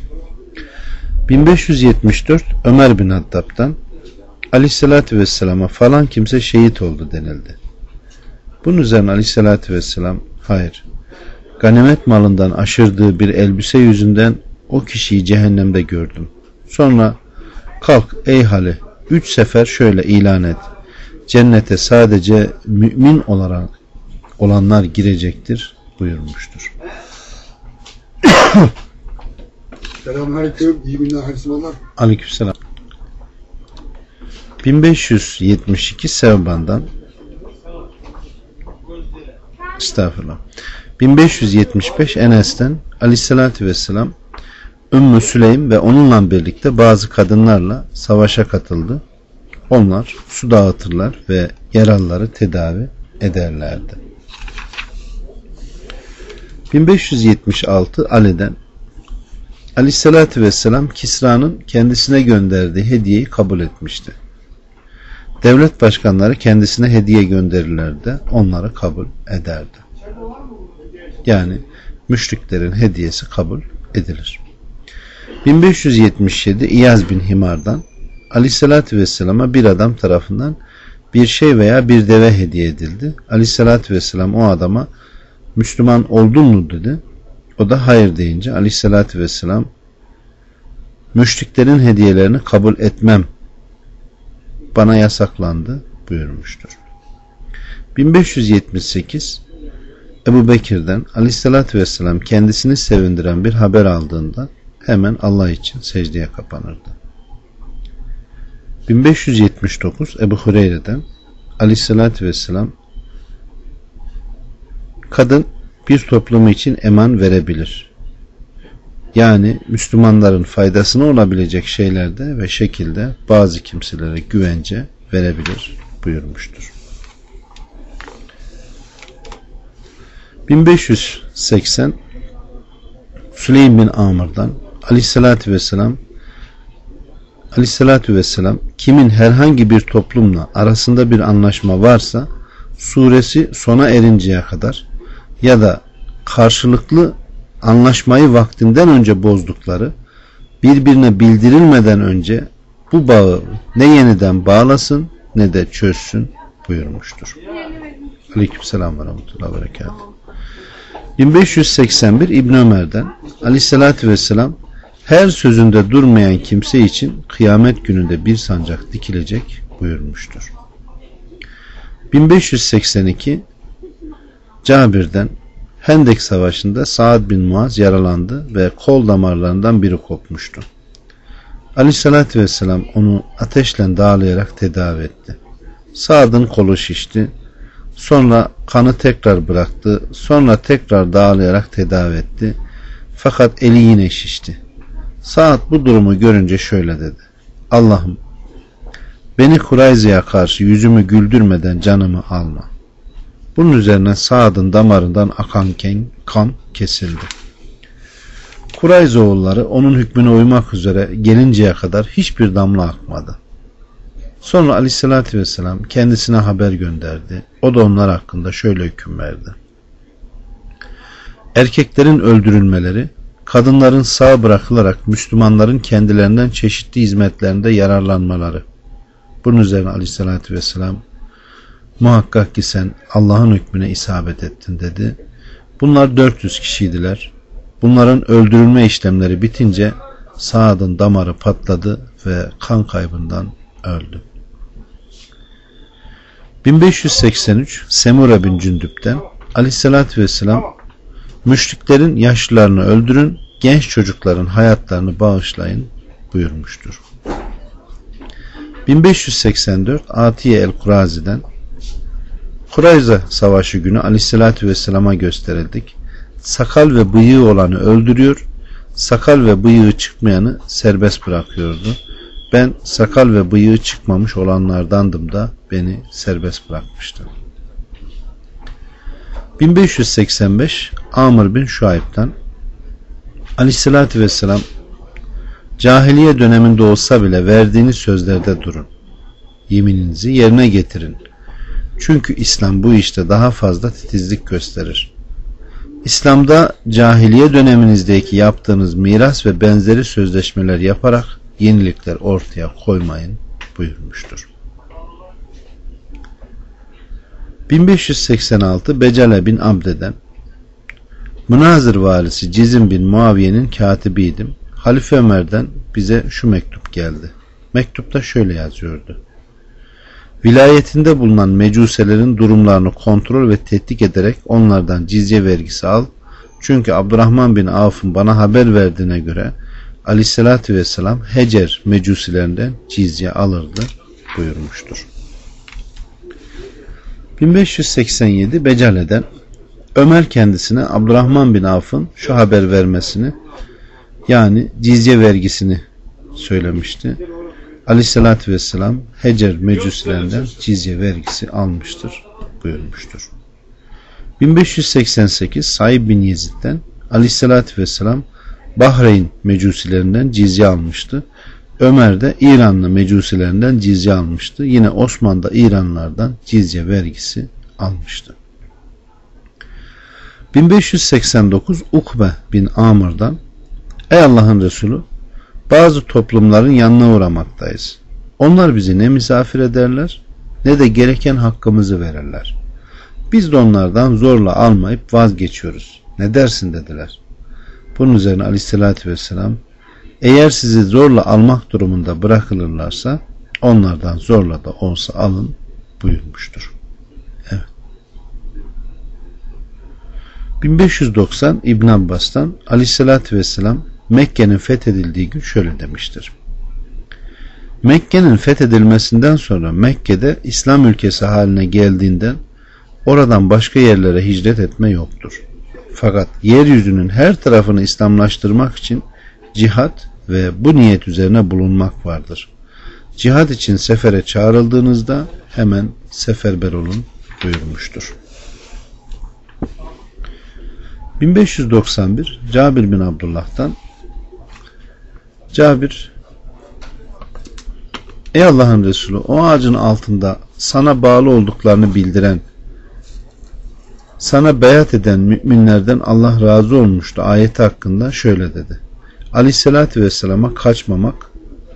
1574 Ömer bin Hattab'dan Aleyhisselatü Vesselam'a falan kimse şehit oldu denildi. Bunun üzerine Aleyhisselatü Vesselam, hayır, ganimet malından aşırdığı bir elbise yüzünden o kişiyi cehennemde gördüm. Sonra kalk ey hali, 3 sefer şöyle ilan et: cennete sadece mümin olarak olanlar girecektir buyurmuştur. Selamünaleyküm. İyi günler. Hayırlı. Aleykümselam. 1572 Sevban'dan Estağfurullah. 1575 Enes'ten Aleyhisselatü Vesselam, Ümmü Süleym ve onunla birlikte bazı kadınlarla savaşa katıldı. Onlar su dağıtırlar ve yaralıları tedavi ederlerdi. 1576 Ali'den Aleyhisselatü Vesselam Kisra'nın kendisine gönderdiği hediyeyi kabul etmişti. Devlet başkanları kendisine hediye gönderirlerdi, onları kabul ederdi. Yani müşriklerin hediyesi kabul edilir. 1577 İyaz bin Himar'dan Aleyhisselatü Vesselam'a bir adam tarafından bir şey veya bir deve hediye edildi. Aleyhisselatü Vesselam o adama Müslüman oldun mu dedi. O da hayır deyince Aleyhisselatü Vesselam, müşriklerin hediyelerini kabul etmem, bana yasaklandı buyurmuştur. 1578 Ebu Bekir'den Aleyhisselatü Vesselam kendisini sevindiren bir haber aldığında hemen Allah için secdeye kapanırdı. 1579 Ebu Hureyre'den Aleyhisselatü Vesselam, kadın bir toplumu için eman verebilir. Yani Müslümanların faydasına olabilecek şeylerde ve şekilde bazı kimselere güvence verebilir buyurmuştur. 1580 Süleym bin Amr'dan Aleyhisselatü Vesselam kimin herhangi bir toplumla arasında bir anlaşma varsa suresi sona erinceye kadar ya da karşılıklı anlaşmayı vaktinden önce bozdukları birbirine bildirilmeden önce bu bağı ne yeniden bağlasın ne de çözsün buyurmuştur. Aleykümselam ve rahmetullahi ve berekatuhu. 1581 İbn Ömer'den Aleyhisselatü Vesselam, her sözünde durmayan kimse için kıyamet gününde bir sancak dikilecek buyurmuştur. 1582 Cabir'den Hendek Savaşı'nda Sa'd bin Muaz yaralandı ve kol damarlarından biri kopmuştu. Aleyhissalatü Vesselam onu ateşle dağlayarak tedavi etti. Sa'd'ın kolu şişti. Sonra kanı tekrar bıraktı. Sonra tekrar dağlayarak tedavi etti. Fakat eli yine şişti. Sa'd bu durumu görünce şöyle dedi: Allah'ım, beni Kurayza'ya karşı yüzümü güldürmeden canımı alma. Bunun üzerine Sa'd'ın damarından akan kan kesildi. Kurayza oğulları onun hükmüne uymak üzere gelinceye kadar hiçbir damla akmadı. Sonra Aleyhisselatü Vesselam kendisine haber gönderdi. O da onlar hakkında şöyle hüküm verdi: erkeklerin öldürülmeleri, kadınların sağ bırakılarak Müslümanların kendilerinden çeşitli hizmetlerinde yararlanmaları. Bunun üzerine Aleyhisselatü Vesselam, muhakkak ki sen Allah'ın hükmüne isabet ettin dedi. Bunlar 400 kişiydiler. Bunların öldürülme işlemleri bitince Sa'd'ın damarı patladı ve kan kaybından öldü. 1583 Semura bin Cündüp'ten Aleyhisselatü Vesselam, müşriklerin yaşlılarını öldürün, genç çocukların hayatlarını bağışlayın buyurmuştur. 1584 Atiye el-Kurazi'den Kurayza Savaşı günü Aleyhisselatü Vesselam'a gösterildik. Sakal ve bıyığı olanı öldürüyor, sakal ve bıyığı çıkmayanı serbest bırakıyordu. Ben sakal ve bıyığı çıkmamış olanlardandım da beni serbest bırakmıştı. 1585 Amr bin Şuayb'dan Aleyhisselatü Vesselam cahiliye döneminde olsa bile verdiğiniz sözlerde durun. Yemininizi yerine getirin. Çünkü İslam bu işte daha fazla titizlik gösterir. İslam'da cahiliye döneminizdeki yaptığınız miras ve benzeri sözleşmeler yaparak yenilikler ortaya koymayın buyurmuştur. 1586 Becale bin Abde'den Münazır valisi Cizim bin Muaviye'nin katibiydim. Halife Ömer'den bize şu mektup geldi. Mektupta şöyle yazıyordu. Vilayetinde bulunan mecuselerin durumlarını kontrol ve tetkik ederek onlardan cizye vergisi al. Çünkü Abdurrahman bin Avf'ın bana haber verdiğine göre Aleyhisselatü Vesselam Hecer mecusilerinden cizye alırdı buyurmuştur. 1587 Becale'den Ömer kendisine Abdurrahman bin Avf'ın şu haber vermesini, yani cizye vergisini söylemişti. Aleyhissalatü vesselam Hecer mecusilerinden cizye vergisi almıştır buyurmuştur. 1588 Said bin Yezid'den Aleyhissalatü vesselam Bahreyn mecusilerinden cizye almıştı. Ömer de İranlı mecusilerinden cizye almıştı. Yine Osman da İranlılardan cizye vergisi almıştı. 1589 Ukbe bin Amr'dan Ey Allah'ın Resulü, bazı toplumların yanına uğramaktayız. Onlar bizi ne misafir ederler ne de gereken hakkımızı verirler. Biz de onlardan zorla almayıp vazgeçiyoruz. Ne dersin dediler. Bunun üzerine Aleyhisselatü Vesselam eğer sizi zorla almak durumunda bırakılırlarsa onlardan zorla da olsa alın buyurmuştur. Evet. 1590 İbn Abbas'tan Aleyhisselatü Vesselam Mekke'nin fethedildiği gün şöyle demiştir. Mekke'nin fethedilmesinden sonra Mekke'de İslam ülkesi haline geldiğinden oradan başka yerlere hicret etme yoktur. Fakat yeryüzünün her tarafını İslamlaştırmak için cihat ve bu niyet üzerine bulunmak vardır. Cihat için sefere çağrıldığınızda hemen seferber olun buyurmuştur. 1591 Cabir bin Abdullah'tan Cabir, ey Allah'ın Resulü, o ağacın altında sana bağlı olduklarını bildiren, sana beyat eden müminlerden Allah razı olmuştu ayeti hakkında şöyle dedi. Aleyhissalatü vesselama kaçmamak,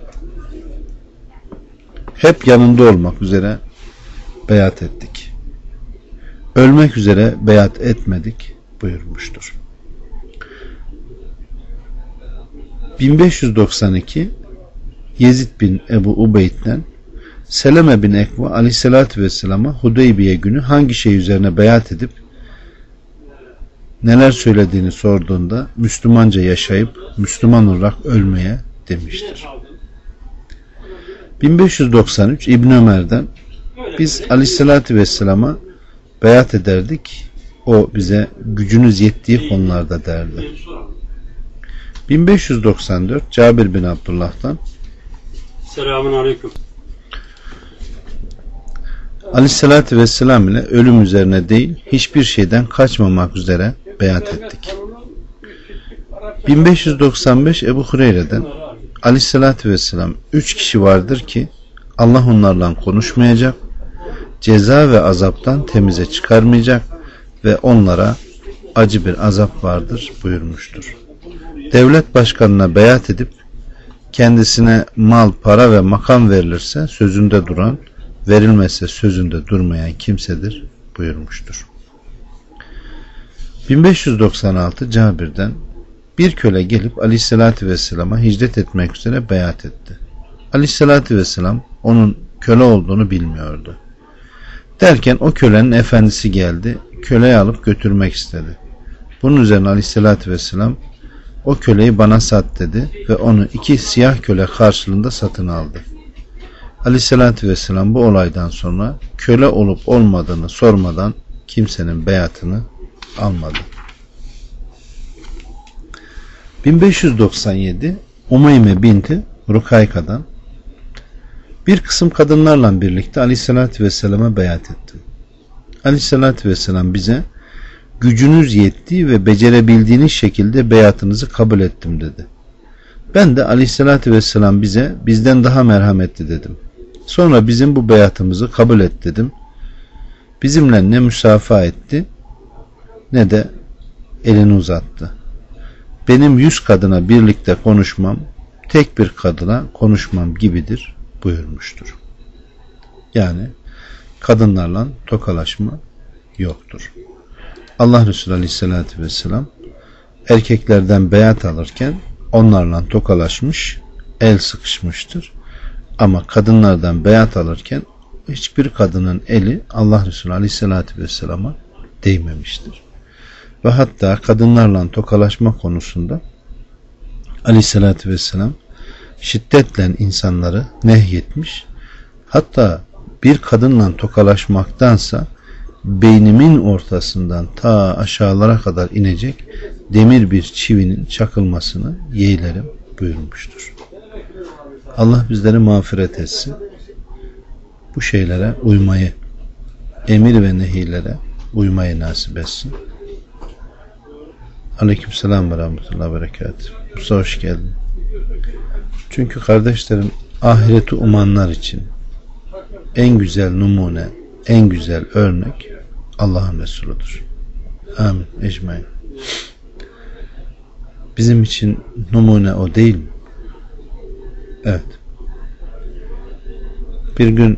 hep yanında olmak üzere beyat ettik. Ölmek üzere beyat etmedik buyurmuştur. 1592 Yezid bin Ebu Ubeyd'den Seleme bin Ekva Aleyhisselatü Vesselam'a Hudeybiye günü hangi şey üzerine beyat edip neler söylediğini sorduğunda Müslümanca yaşayıp Müslüman olarak ölmeye demiştir. 1593 İbn Ömer'den biz Aleyhisselatü Vesselam'a beyat ederdik, o bize gücünüz yettiği konularda derdi. 1594 Cabir bin Abdullah'tan Selamun Aleyküm. Aleyhissalatü vesselam ile ölüm üzerine değil hiçbir şeyden kaçmamak üzere beyat ettik. 1595 Ebu Hureyre'den Aleyhissalatü vesselam 3 kişi vardır ki Allah onlarla konuşmayacak, ceza ve azaptan temize çıkarmayacak ve onlara acı bir azap vardır buyurmuştur. Devlet başkanına beyat edip kendisine mal, para ve makam verilirse sözünde duran, verilmezse sözünde durmayan kimsedir buyurmuştur. 1596 Cabir'den bir köle gelip Aleyhisselatü Vesselam'a hicret etmek üzere beyat etti. Aleyhisselatü Vesselam onun köle olduğunu bilmiyordu. Derken o kölenin efendisi geldi, köleyi alıp götürmek istedi. Bunun üzerine Aleyhisselatü Vesselam o köleyi bana sat dedi ve onu 2 siyah köle karşılığında satın aldı. Aleyhissalatü vesselam bu olaydan sonra köle olup olmadığını sormadan kimsenin beyatını almadı. 1597 Umeyme binti Rukayka'dan bir kısım kadınlarla birlikte Aleyhissalatü vesselama beyat ettim. Aleyhissalatü vesselam bize gücünüz yettiği ve becerebildiğiniz şekilde beyatınızı kabul ettim dedi. Ben de Aleyhissalatü vesselam bize bizden daha merhametli dedim. Sonra bizim bu beyatımızı kabul et dedim. Bizimle ne müsafaha etti ne de elini uzattı. Benim 100 kadına birlikte konuşmam, tek bir kadına konuşmam gibidir buyurmuştur. Yani kadınlarla tokalaşma yoktur. Allah Resulü Aleyhisselatü Vesselam erkeklerden beyat alırken onlarla tokalaşmış, el sıkışmıştır. Ama kadınlardan beyat alırken hiçbir kadının eli Allah Resulü Aleyhisselatü Vesselam'a değmemiştir. Ve hatta kadınlarla tokalaşma konusunda Aleyhisselatü Vesselam şiddetle insanları nehyetmiş. Hatta bir kadınla tokalaşmaktansa beynimin ortasından ta aşağılara kadar inecek demir bir çivinin çakılmasını yeğlerim buyurmuştur. Allah bizleri mağfiret etsin. Bu şeylere uymayı, emir ve nehilere uymayı nasip etsin. Aleykümselam ve rahmetullahi ve berekatuhu. Musa hoş geldin. Çünkü kardeşlerim, ahireti umanlar için en güzel numune, en güzel örnek Allah'ın Resuludur. Amin. Ecmaîn. Bizim için numune o değil mi? Evet. Bir gün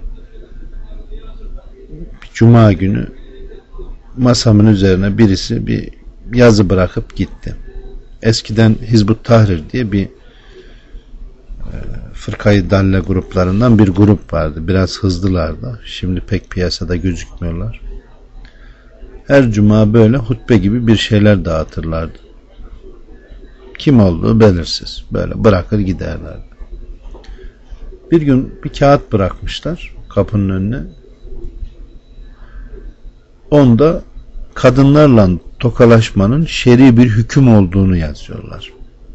Cuma günü masamın üzerine birisi bir yazı bırakıp gitti. Eskiden Hizb-ut Tahrir diye bir Fırkayı Dalle gruplarından bir grup vardı. Biraz hızlılardı. Şimdi pek piyasada gözükmüyorlar. Her cuma böyle hutbe gibi bir şeyler dağıtırlardı. Kim olduğu belirsiz. Böyle bırakır giderlerdi. Bir gün bir kağıt bırakmışlar kapının önüne. Onda kadınlarla tokalaşmanın şer'i bir hüküm olduğunu yazıyorlar.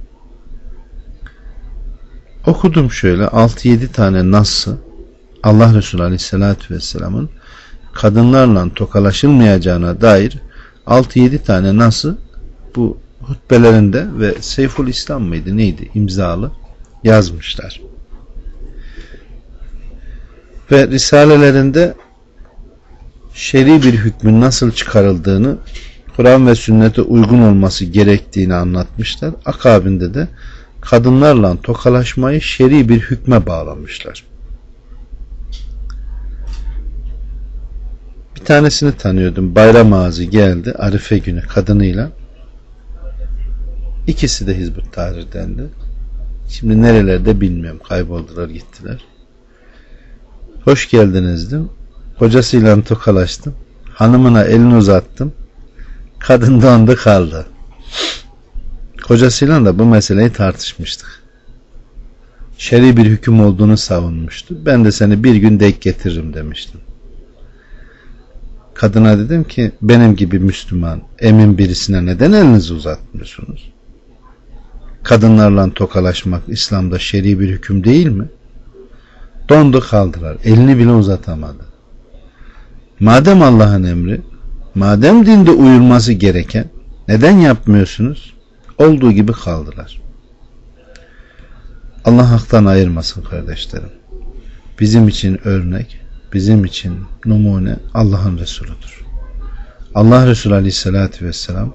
Okudum şöyle 6-7 tane nas'ı Allah Resulü Aleyhisselatü Vesselam'ın kadınlarla tokalaşılmayacağına dair 6-7 tane nas'ı bu hutbelerinde ve Seyful İslam mıydı neydi imzalı yazmışlar. Ve risalelerinde şer'i bir hükmün nasıl çıkarıldığını, Kur'an ve sünnete uygun olması gerektiğini anlatmışlar. Akabinde de kadınlarla tokalaşmayı şer'i bir hükme bağlamışlar. Bir tanesini tanıyordum. Bayram ağzı geldi. Arife günü kadınıyla. İkisi de Hizb-ut Tahrir'dendi. Şimdi nerelerde bilmiyorum. Kayboldular gittiler. Hoş geldiniz dedim. Kocasıyla tokalaştım. Hanımına elini uzattım. Kadın dondu kaldı. Kocasıyla da bu meseleyi tartışmıştık. Şer'i bir hüküm olduğunu savunmuştu. Ben de seni bir gün denk getiririm demiştim. Kadına dedim ki benim gibi Müslüman, emin birisine neden elinizi uzatmıyorsunuz? Kadınlarla tokalaşmak İslam'da şer'i bir hüküm değil mi? Dondu kaldılar. Elini bile uzatamadı. Madem Allah'ın emri, madem dinde uyulması gereken, neden yapmıyorsunuz? Olduğu gibi kaldılar. Allah haktan ayırmasın kardeşlerim. Bizim için örnek, bizim için numune Allah'ın Resuludur. Allah Resulü Aleyhisselatü Vesselam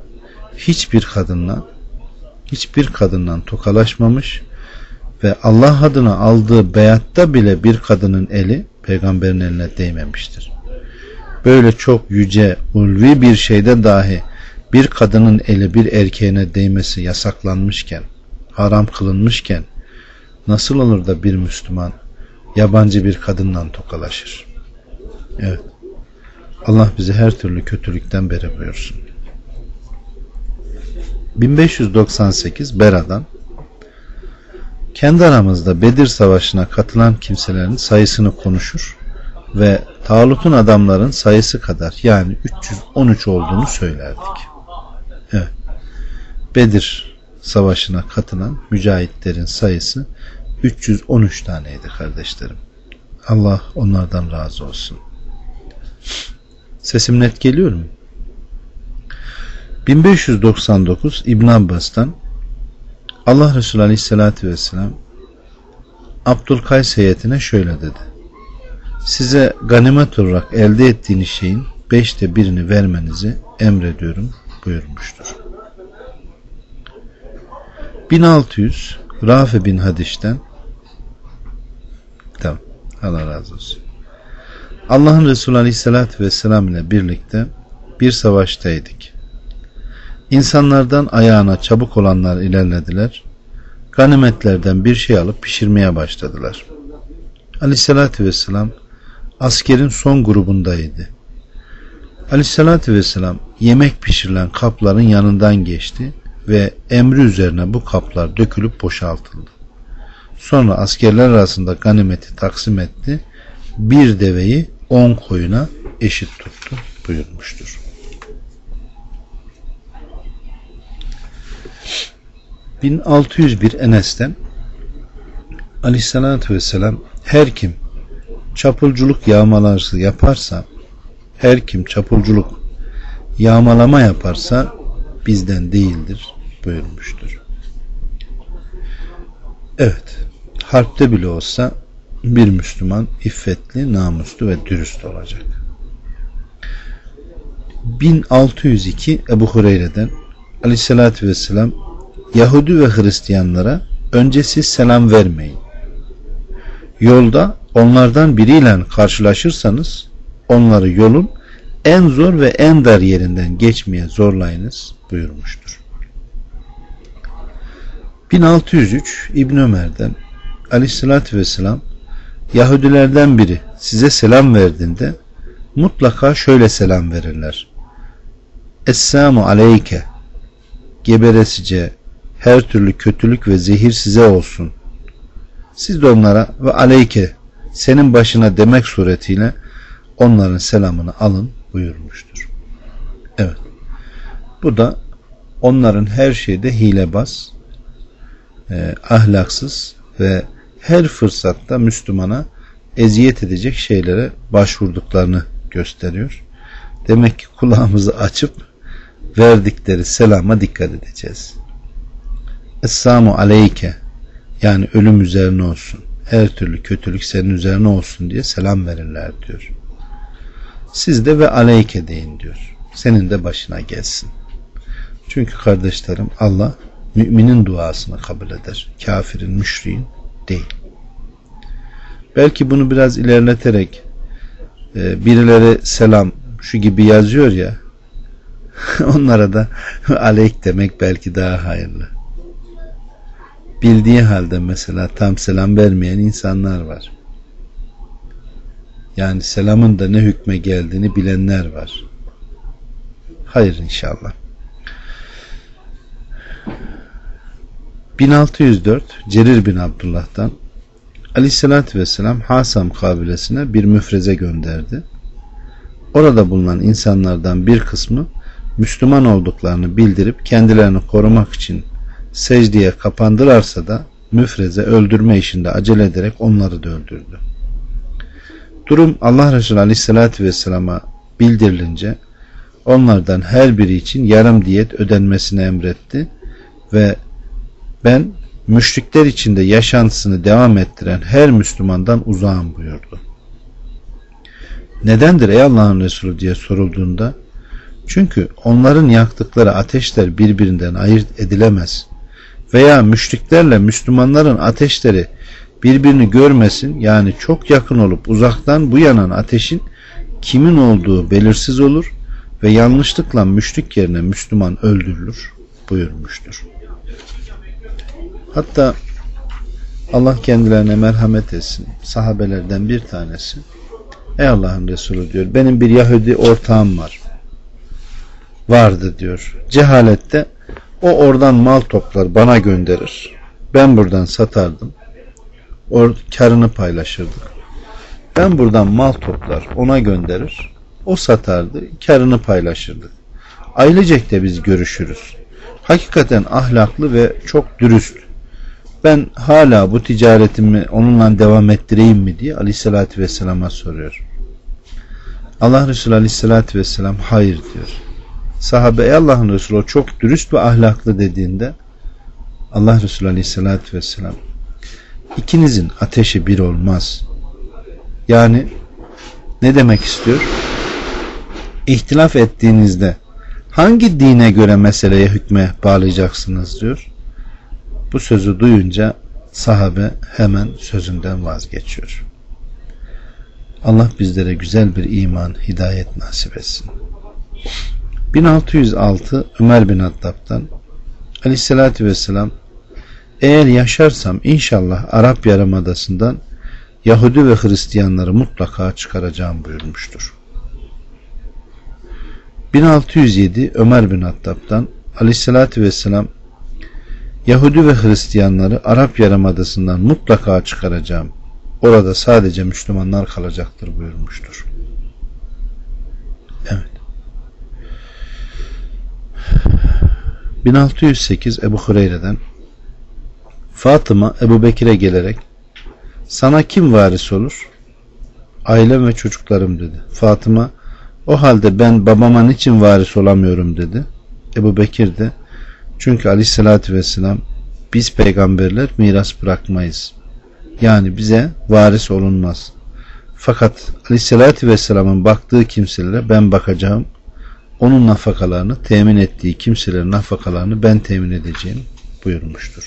hiçbir kadınla tokalaşmamış ve Allah adına aldığı beyatta bile bir kadının eli peygamberin eline değmemiştir. Böyle çok yüce, ulvi bir şeyde dahi bir kadının eli bir erkeğine değmesi yasaklanmışken, haram kılınmışken nasıl olur da bir Müslüman yabancı bir kadınla tokalaşır? Evet. Allah bizi her türlü kötülükten beri buyursun. 1598 Bera'dan kendi aramızda Bedir Savaşı'na katılan kimselerin sayısını konuşur ve Talut'un adamların sayısı kadar, yani 313 olduğunu söylerdik. Evet. Bedir Savaşı'na katılan mücahitlerin sayısı 313 taneydi kardeşlerim. Allah onlardan razı olsun. Sesim net geliyor mu? 1599 İbn Abbas'tan Allah Resulü Aleyhisselatü Vesselam Abdülkays heyetine şöyle dedi: size ganimet olarak elde ettiğiniz şeyin 5'te 1'ini vermenizi emrediyorum buyurmuştur. 1600 Rafi bin Hadiş'ten, tamam, Allah razı olsun, Allah'ın Resulü Aleyhisselatü Vesselam ile birlikte bir savaştaydık. İnsanlardan ayağına çabuk olanlar ilerlediler. Ganimetlerden bir şey alıp pişirmeye başladılar. Aleyhissalatü vesselam askerin son grubundaydı. Aleyhissalatü vesselam yemek pişirilen kapların yanından geçti ve emri üzerine bu kaplar dökülüp boşaltıldı. Sonra askerler arasında ganimeti taksim etti. Bir deveyi 10 koyuna eşit tuttu buyurmuştur. 1601 Enes'ten Aleyhissalatü vesselam her kim çapulculuk yağmalarsa yaparsa, her kim çapulculuk yağmalama yaparsa bizden değildir buyurmuştur. Evet, harpte bile olsa bir Müslüman iffetli, namuslu ve dürüst olacak. 1602 Ebu Hureyre'den Aleyhissalatü vesselam Yahudi ve Hristiyanlara önce siz selam vermeyin. Yolda onlardan biriyle karşılaşırsanız onları yolun en zor ve en dar yerinden geçmeye zorlayınız buyurmuştur. 1603 İbn Ömer'den Aleyhissalatü vesselam Yahudilerden biri size selam verdiğinde mutlaka şöyle selam verirler: Esselamu aleyke, geberesice her türlü kötülük ve zehir size olsun. Siz de onlara ve aleyke, senin başına demek suretiyle onların selamını alın buyurmuştur. Evet, bu da onların her şeyde hilebaz, ahlaksız ve her fırsatta Müslümana eziyet edecek şeylere başvurduklarını gösteriyor. Demek ki kulağımızı açıp verdikleri selama dikkat edeceğiz. Esselamu aleyke, yani ölüm üzerine olsun, her türlü kötülük senin üzerine olsun diye selam verirler diyor. Siz de ve aleyke deyin diyor. Senin de başına gelsin. Çünkü kardeşlerim, Allah müminin duasını kabul eder. Kafirin, müşriğin değil. Belki bunu biraz ilerleterek birileri selam şu gibi yazıyor ya, onlara da aleyk demek belki daha hayırlı. Bildiği halde mesela tam selam vermeyen insanlar var. Yani selamın da ne hükme geldiğini bilenler var. Hayır inşallah. 1604 Cerir bin Abdullah'tan Aleyhisselatü Vesselam Hasam kabilesine bir müfreze gönderdi. Orada bulunan insanlardan bir kısmı Müslüman olduklarını bildirip kendilerini korumak için secdeye kapandılarsa da müfreze öldürme işinde acele ederek onları da öldürdü. Durum Allah Resulü Aleyhisselatü Vesselam'a bildirilince onlardan her biri için yarım diyet ödenmesini emretti ve ben müşrikler içinde yaşantısını devam ettiren her Müslümandan uzağım buyurdu. Nedendir ey Allah'ın Resulü diye sorulduğunda, çünkü onların yaktıkları ateşler birbirinden ayırt edilemez veya müşriklerle Müslümanların ateşleri birbirini görmesin, yani çok yakın olup uzaktan bu yanan ateşin kimin olduğu belirsiz olur ve yanlışlıkla müşrik yerine Müslüman öldürülür buyurmuştur. Hatta Allah kendilerine merhamet etsin, sahabelerden bir tanesi, ey Allah'ın Resulü diyor, benim bir Yahudi ortağım vardı diyor. Cehalette o oradan mal toplar bana gönderir. Ben buradan satardım. Karını paylaşırdık. Ben buradan mal toplar ona gönderir. O satardı. Karını paylaşırdık. Ailecek de biz görüşürüz. Hakikaten ahlaklı ve çok dürüst. Ben hala bu ticaretimi onunla devam ettireyim mi diye Aleyhisselatü Vesselam'a soruyor. Allah Resulü Aleyhisselatü Vesselam hayır diyor. Sahabe ey Allah'ın Resulü o çok dürüst ve ahlaklı dediğinde Allah Resulü Aleyhisselatü Vesselam ikinizin ateşi bir olmaz. Yani ne demek istiyor? İhtilaf ettiğinizde hangi dine göre meseleye hükme bağlayacaksınız diyor. Bu sözü duyunca sahabe hemen sözünden vazgeçiyor. Allah bizlere güzel bir iman, hidayet nasip etsin. 1606 Ömer bin Hattab'dan Aleyhisselatü Vesselam eğer yaşarsam inşallah Arap Yarımadası'ndan Yahudi ve Hristiyanları mutlaka çıkaracağım buyurmuştur. 1607 Ömer bin Hattab'dan Aleyhisselatü Vesselam Yahudi ve Hristiyanları Arap Yarımadası'ndan mutlaka çıkaracağım. Orada sadece Müslümanlar kalacaktır buyurmuştur. Evet. 1608 Ebu Hureyre'den Fatıma Ebu Bekir'e gelerek sana kim varis olur? Ailem ve çocuklarım dedi. Fatıma o halde ben babama niçin varis olamıyorum dedi. Ebu Bekir de çünkü Aleyhisselatü Vesselam biz peygamberler miras bırakmayız. Yani bize varis olunmaz. Fakat Aleyhisselatü Vesselam'ın baktığı kimselere ben bakacağım. Onun nafakalarını temin ettiği kimselerin nafakalarını ben temin edeceğim buyurmuştur.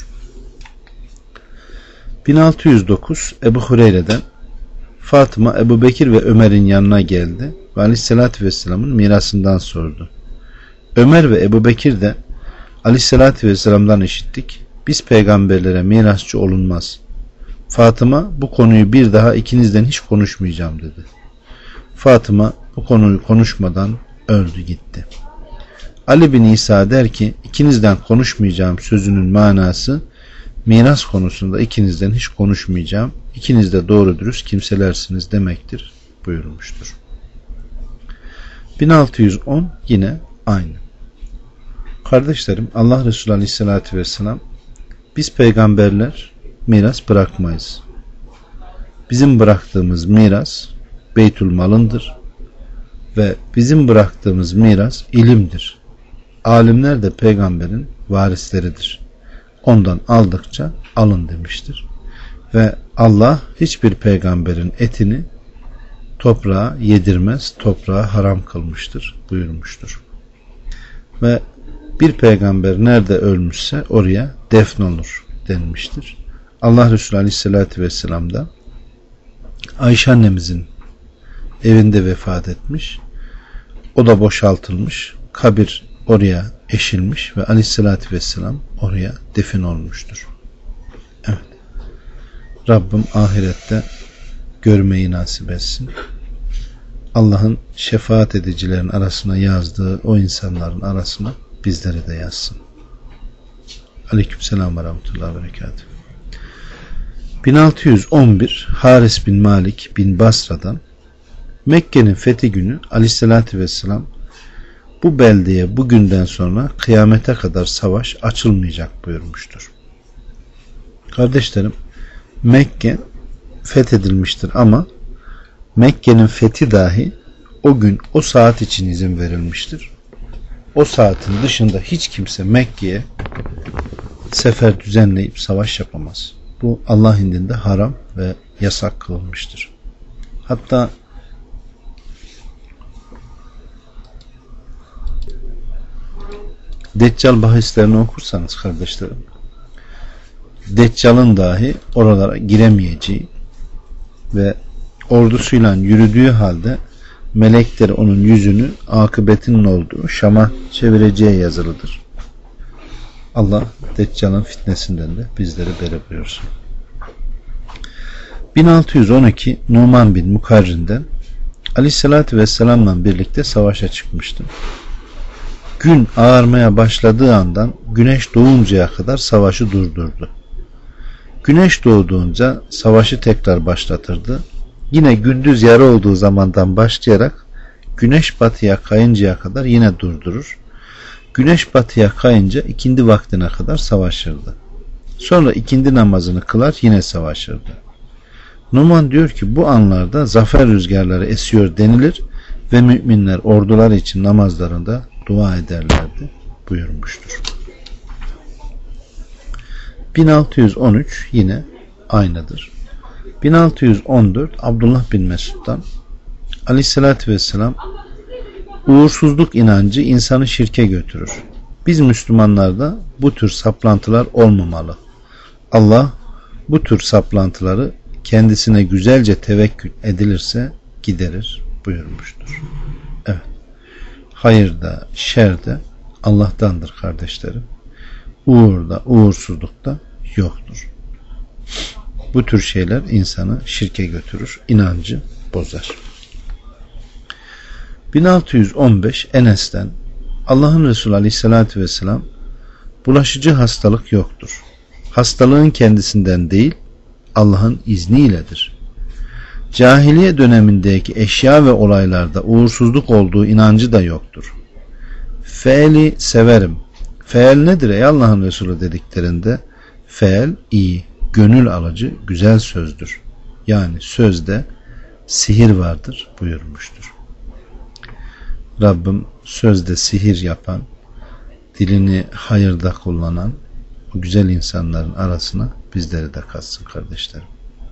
1609 Ebu Hureyre'den Fatıma Ebu Bekir ve Ömer'in yanına geldi ve Aleyhisselatü Vesselam'ın mirasından sordu. Ömer ve Ebu Bekir de Aleyhisselatü Vesselam'dan işittik. Biz peygamberlere mirasçı olunmaz. Fatıma bu konuyu bir daha ikinizden hiç konuşmayacağım dedi. Fatıma bu konuyu konuşmadan öldü gitti. Ali bin İsa der ki ikinizden konuşmayacağım sözünün manası miras konusunda ikinizden hiç konuşmayacağım. İkiniz de doğru dürüst kimselersiniz demektir buyurmuştur. 1610 yine aynı. Kardeşlerim Allah Resulü Aleyhisselatü Vesselam biz peygamberler miras bırakmayız. Bizim bıraktığımız miras Beytül Malındır ve bizim bıraktığımız miras ilimdir. Alimler de peygamberin varisleridir. Ondan aldıkça alın demiştir. Ve Allah hiçbir peygamberin etini toprağa yedirmez, toprağa haram kılmıştır buyurmuştur. Ve bir peygamber nerede ölmüşse oraya defnolur denmiştir. Allah Resulü Aleyhisselatü Vesselam da Ayşe annemizin evinde vefat etmiş. O da boşaltılmış. Kabir oraya eşilmiş ve Aleyhisselatü Vesselam oraya defin olmuştur. Evet. Rabbim ahirette görmeyi nasip etsin. Allah'ın şefaat edicilerin arasına yazdığı o insanların arasına bizleri de yazsın. Aleykümselam ve rahmetullahi ve berekatuhu. 1611 Haris bin Malik bin Basra'dan Mekke'nin fethi günü Aleyhisselatü Vesselam bu beldeye bugünden sonra kıyamete kadar savaş açılmayacak buyurmuştur. Kardeşlerim Mekke fethedilmiştir ama Mekke'nin fethi dahi o gün o saat için izin verilmiştir. O saatin dışında hiç kimse Mekke'ye sefer düzenleyip savaş yapamaz. Bu Allah indinde haram ve yasak kılınmıştır. Hatta Deccal bahislerini okursanız kardeşlerim Deccal'ın dahi oralara giremeyeceği ve ordusuyla yürüdüğü halde melekler onun yüzünü akıbetinin olduğu Şam'a çevireceği yazılıdır. Allah Deccal'ın fitnesinden de bizleri beri buyursun. 1612 Numan bin Mukarrin'den Aleyhisselatü Vesselam'la birlikte savaşa çıkmıştım. Gün ağarmaya başladığı andan güneş doğuncaya kadar savaşı durdurdu. Güneş doğduğunca savaşı tekrar başlatırdı. Yine gündüz yarı olduğu zamandan başlayarak güneş batıya kayıncaya kadar yine durdurur. Güneş batıya kayınca ikindi vaktine kadar savaşırdı. Sonra ikindi namazını kılar yine savaşırdı. Numan diyor ki bu anlarda zafer rüzgarları esiyor denilir ve müminler ordular için namazlarında dua ederlerdi buyurmuştur. 1613 yine aynıdır. 1614 Abdullah bin Mesud'dan Aleyhisselatü Vesselam uğursuzluk inancı insanı şirke götürür. Biz Müslümanlarda bu tür saplantılar olmamalı. Allah bu tür saplantıları kendisine güzelce tevekkül edilirse giderir buyurmuştur. Evet. Hayır da şer de Allah'tandır kardeşlerim. Uğur da uğursuzluk da yoktur. Bu tür şeyler insanı şirke götürür, inancı bozar. 1615 Enes'ten Allah'ın Resulü Aleyhisselatü Vesselam bulaşıcı hastalık yoktur. Hastalığın kendisinden değil, Allah'ın izniyledir. Cahiliye dönemindeki eşya ve olaylarda uğursuzluk olduğu inancı da yoktur. Feeli severim. Feal nedir ey Allah'ın Resulü dediklerinde feal iyi, gönül alıcı, güzel sözdür. Yani sözde sihir vardır buyurmuştur. Rabbim sözde sihir yapan, dilini hayırda kullanan o güzel insanların arasına bizleri de katsın kardeşlerim.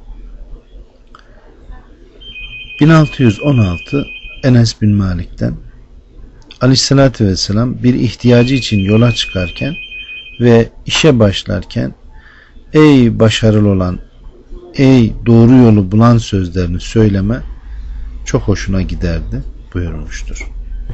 1616 Enes bin Malik'ten Aleyhisselatü Vesselam bir ihtiyacı için yola çıkarken ve işe başlarken ey başarılı olan, ey doğru yolu bulan sözlerini söyleme çok hoşuna giderdi buyurmuştur.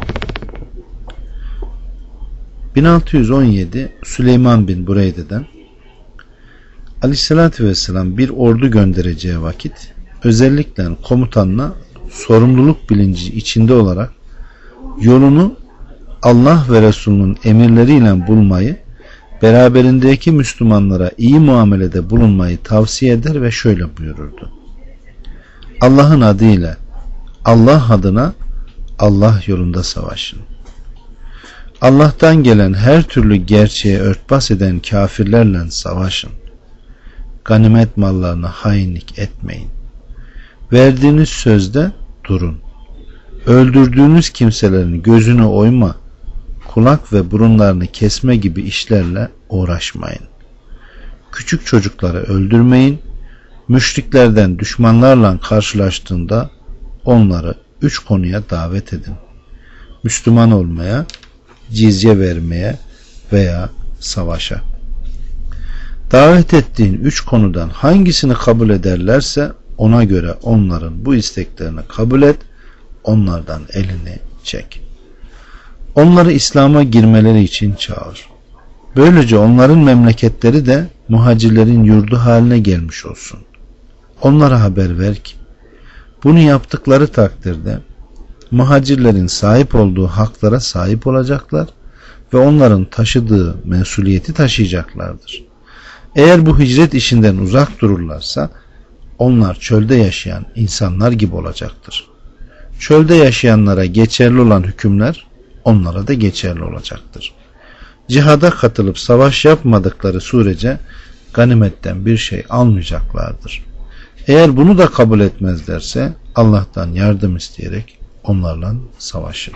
1617 Süleyman bin Bureyde'den Aleyhisselatü Vesselam bir ordu göndereceği vakit özellikle komutanına sorumluluk bilinci içinde olarak yolunu Allah ve Resulünün emirleriyle bulmayı, beraberindeki Müslümanlara iyi muamelede bulunmayı tavsiye eder ve şöyle buyururdu. Allah'ın adıyla, Allah adına Allah yolunda savaşın. Allah'tan gelen her türlü gerçeğe örtbas eden kafirlerle savaşın. Ganimet mallarına hainlik etmeyin. Verdiğiniz sözde durun. Öldürdüğünüz kimselerin gözünü oyma, kulak ve burunlarını kesme gibi işlerle uğraşmayın. Küçük çocukları öldürmeyin. Müşriklerden düşmanlarla karşılaştığında onları 3 konuya davet edin. Müslüman olmaya, cizye vermeye veya savaşa. Davet ettiğin 3 konudan hangisini kabul ederlerse ona göre onların bu isteklerini kabul et, onlardan elini çek. Onları İslam'a girmeleri için çağır. Böylece onların memleketleri de muhacirlerin yurdu haline gelmiş olsun. Onlara haber ver ki bunu yaptıkları takdirde muhacirlerin sahip olduğu haklara sahip olacaklar ve onların taşıdığı mesuliyeti taşıyacaklardır. Eğer bu hicret işinden uzak dururlarsa onlar çölde yaşayan insanlar gibi olacaktır. Çölde yaşayanlara geçerli olan hükümler onlara da geçerli olacaktır. Cihada katılıp savaş yapmadıkları sürece ganimetten bir şey almayacaklardır. Eğer bunu da kabul etmezlerse Allah'tan yardım isteyerek onlarla savaşın.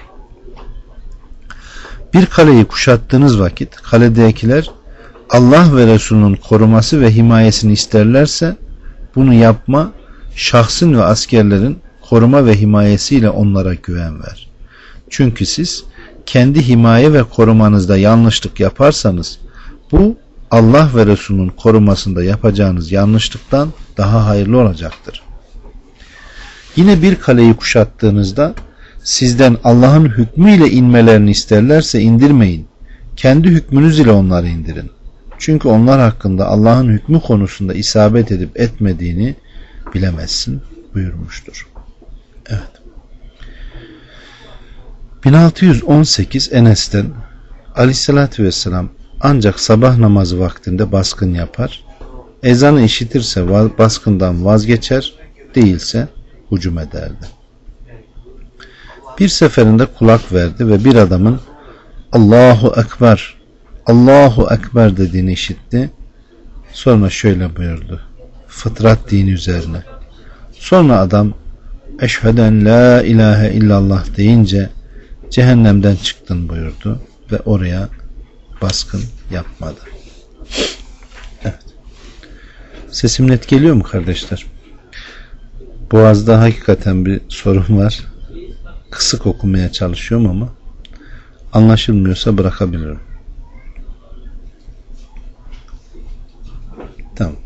Bir kaleyi kuşattığınız vakit kaledekiler Allah ve Resulünün koruması ve himayesini isterlerse bunu yapma, şahsın ve askerlerin koruma ve himayesiyle onlara güven ver. Çünkü siz kendi himaye ve korumanızda yanlışlık yaparsanız bu Allah ve Resulünün korumasında yapacağınız yanlışlıktan daha hayırlı olacaktır. Yine bir kaleyi kuşattığınızda sizden Allah'ın hükmüyle inmelerini isterlerse indirmeyin. Kendi hükmünüz ile onları indirin. Çünkü onlar hakkında Allah'ın hükmü konusunda isabet edip etmediğini bilemezsin buyurmuştur. Evet. 1618 Enes'ten Aleyhisselatü Vesselam ancak sabah namazı vaktinde baskın yapar. ezanı işitirse baskından vazgeçer, değilse hücum ederdi. Bir seferinde kulak verdi ve bir adamın Allahu Ekber, Allahu Ekber dediğini işitti. Sonra şöyle buyurdu, fıtrat dini üzerine. Sonra adam Eşheden la ilahe illallah deyince cehennemden çıktın buyurdu ve oraya baskın yapmadı. Evet. Sesim net geliyor mu kardeşler? Boğaz'da hakikaten bir sorun var. Kısık okumaya çalışıyorum ama anlaşılmıyorsa bırakabilirim. Tamam.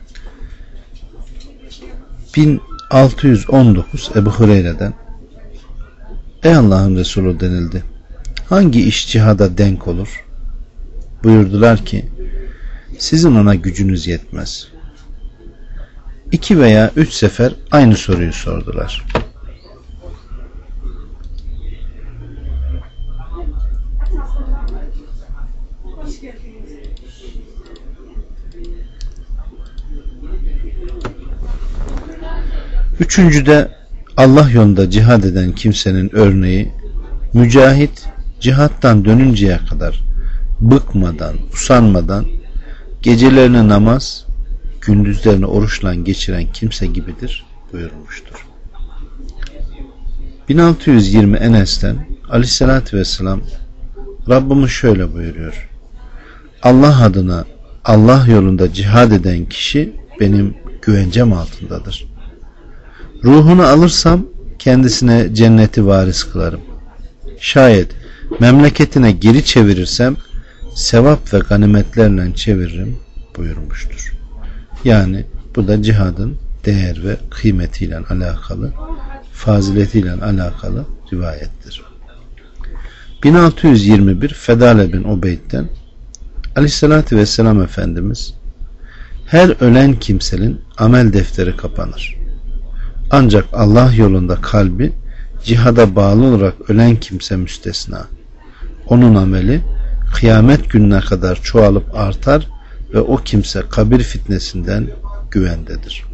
1619 Ebu Hureyre'den Ey Allah'ın Resulü denildi. Hangi iş cihada denk olur? Buyurdular ki sizin ona gücünüz yetmez. 2 veya 3 sefer aynı soruyu sordular. Üçüncüde Allah yolunda cihad eden kimsenin örneği mücahit cihattan dönünceye kadar bıkmadan, usanmadan gecelerini namaz, gündüzlerini oruçla geçiren kimse gibidir buyurmuştur. 1620 Enes'ten Aleyhisselatü Vesselam Rabbimiz şöyle buyuruyor. Allah adına Allah yolunda cihad eden kişi benim güvencem altındadır. Ruhunu alırsam kendisine cenneti varis kılarım. Şayet memleketine geri çevirirsem sevap ve ganimetlerle çeviririm buyurmuştur. Yani bu da cihadın değer ve kıymetiyle alakalı, faziletiyle alakalı rivayettir. 1621 Fedale bin Ubeyd'den Aleyhisselatü Vesselam Efendimiz her ölen kimsenin amel defteri kapanır. Ancak Allah yolunda kalbi cihada bağlı olarak ölen kimse müstesna. Onun ameli kıyamet gününe kadar çoğalıp artar ve o kimse kabir fitnesinden güvendedir.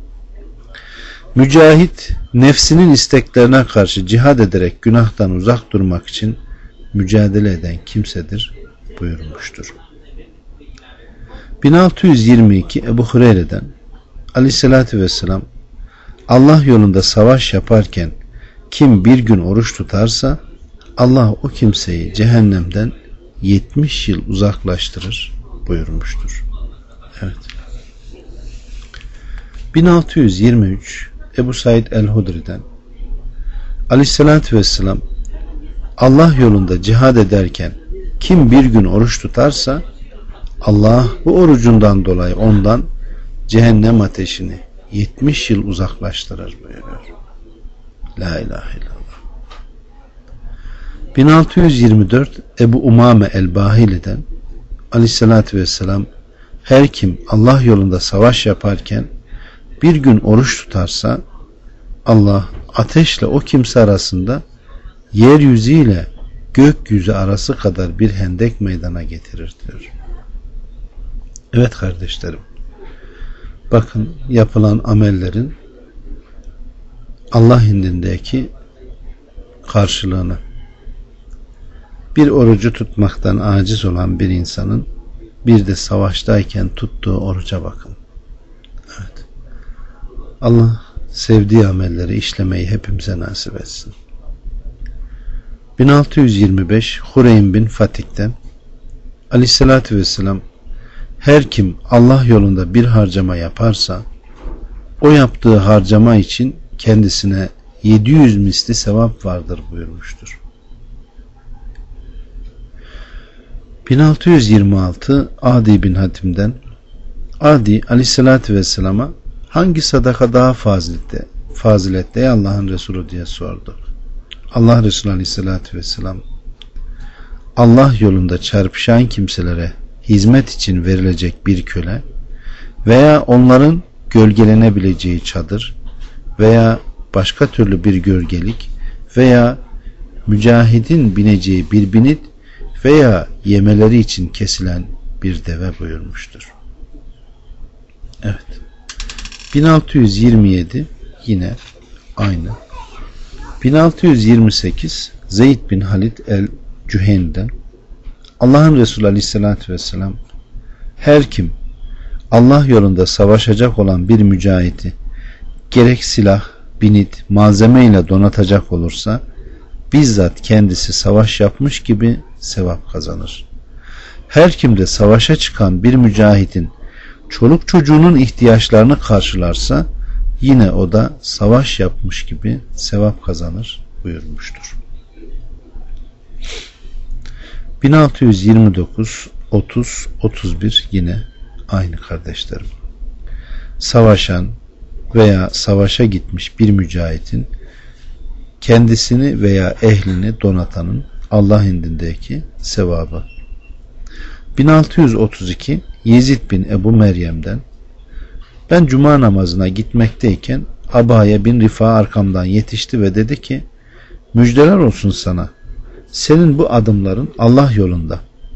Mücahit nefsinin isteklerine karşı cihad ederek günahtan uzak durmak için mücadele eden kimsedir buyurmuştur. 1622 Ebu Hureyre'den Aleyhisselatü Vesselam Allah yolunda savaş yaparken kim bir gün oruç tutarsa Allah o kimseyi cehennemden 70 yıl uzaklaştırır buyurmuştur. Evet. 1623 Ebu Said el-Hudri'den Aleyhisselatü Vesselam Allah yolunda cihad ederken kim bir gün oruç tutarsa Allah bu orucundan dolayı ondan cehennem ateşini 70 yıl uzaklaştırır buyuruyor. La ilahe illallah. 1624 Ebu Umame el-Bahili'den Aleyhisselatü Vesselam her kim Allah yolunda savaş yaparken bir gün oruç tutarsa Allah ateşle o kimse arasında yeryüzü ile gökyüzü arası kadar bir hendek meydana getirir diyor. Evet kardeşlerim, bakın yapılan amellerin Allah indindeki karşılığını. Bir orucu tutmaktan aciz olan bir insanın bir de savaştayken tuttuğu oruca bakın. Evet. Allah sevdiği amelleri işlemeyi hepimize nasip etsin. 1625 Hureym bin Fatik'ten Aleyhisselatü Vesselam her kim Allah yolunda bir harcama yaparsa o yaptığı harcama için kendisine 700 misli sevap vardır buyurmuştur. 1626 Adi bin Hatim'den Adi Aleyhisselatü Vesselam'a hangi sadaka daha fazilette ey Allah'ın Resulü diye sordu. Allah Resulü Aleyhisselatü Vesselam Allah yolunda çarpışan kimselere hizmet için verilecek bir köle veya onların gölgelenebileceği çadır veya başka türlü bir gölgelik veya mücahidin bineceği bir binit veya yemeleri için kesilen bir deve buyurmuştur. Evet. 1627 yine aynı. 1628 Zeyd bin Halid el-Cühen'den Allah'ın Resulü Aleyhisselatü Vesselam her kim Allah yolunda savaşacak olan bir mücahidi gerek silah, binit, malzeme ile donatacak olursa bizzat kendisi savaş yapmış gibi sevap kazanır. Her kim de savaşa çıkan bir mücahidin çoluk çocuğunun ihtiyaçlarını karşılarsa yine o da savaş yapmış gibi sevap kazanır buyurmuştur. 1629 30 31 yine aynı kardeşlerim. Savaşan veya savaşa gitmiş bir mücahidin kendisini veya ehlini donatanın Allah indindeki sevabı. 1632 Yezid bin Ebu Meryem'den ben cuma namazına gitmekteyken Abaya bin Rifa arkamdan yetişti ve dedi ki müjdeler olsun sana, senin bu adımların Allah yolunda.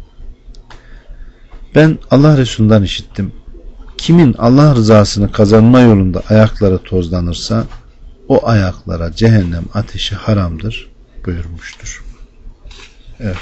Ben Allah Resulü'nden işittim, kimin Allah rızasını kazanma yolunda ayakları tozlanırsa o ayaklara cehennem ateşi haramdır buyurmuştur. Evet.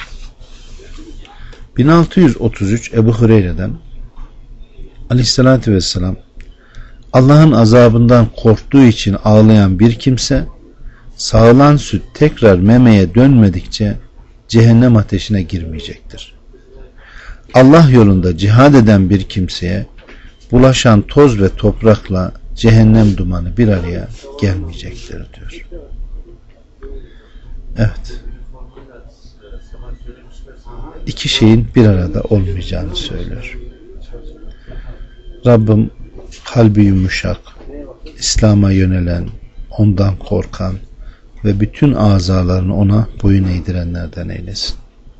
1633 Ebu Hureyre'den Aleyhisselatü Vesselam Allah'ın azabından korktuğu için ağlayan bir kimse sağılan süt tekrar memeye dönmedikçe cehennem ateşine girmeyecektir. Allah yolunda cihad eden bir kimseye bulaşan toz ve toprakla cehennem dumanı bir araya gelmeyecektir diyor. Evet. İki şeyin bir arada olmayacağını söylüyor. Rabbim kalbi yumuşak, İslam'a yönelen, ondan korkan ve bütün azalarını ona boyun eğdirenlerden eylesin.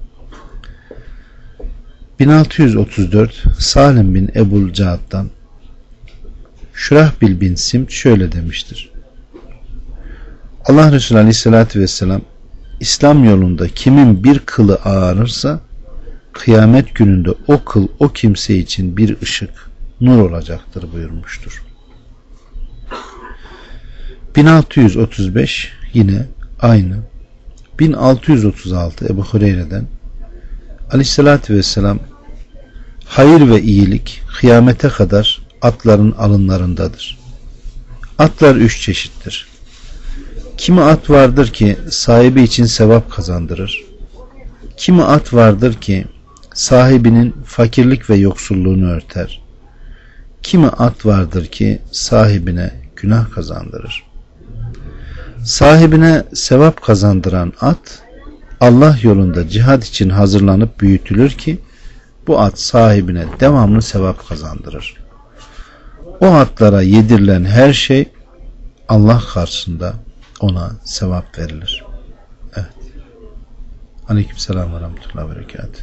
1634 Salim bin Ebul Caad'dan Şurahbil bin Simt şöyle demiştir. Allah Resulü Aleyhisselatü Vesselam İslam yolunda kimin bir kılı ağarırsa kıyamet gününde o kıl o kimse için bir ışık, nur olacaktır buyurmuştur. 1635 yine aynı. 1636 Ebu Hureyre'den Aleyhisselatü Vesselam hayır ve iyilik kıyamete kadar atların alınlarındadır. Atlar 3 çeşittir. Kimi at vardır ki sahibi için sevap kazandırır. Kimi at vardır ki sahibinin fakirlik ve yoksulluğunu örter. Kimi at vardır ki sahibine günah kazandırır. Sahibine sevap kazandıran at Allah yolunda cihad için hazırlanıp büyütülür ki bu at sahibine devamlı sevap kazandırır. O atlara yedirilen her şey Allah karşısında ona sevap verilir. Evet. Aleykümselam ve rahmetullahi ve berekatuhu.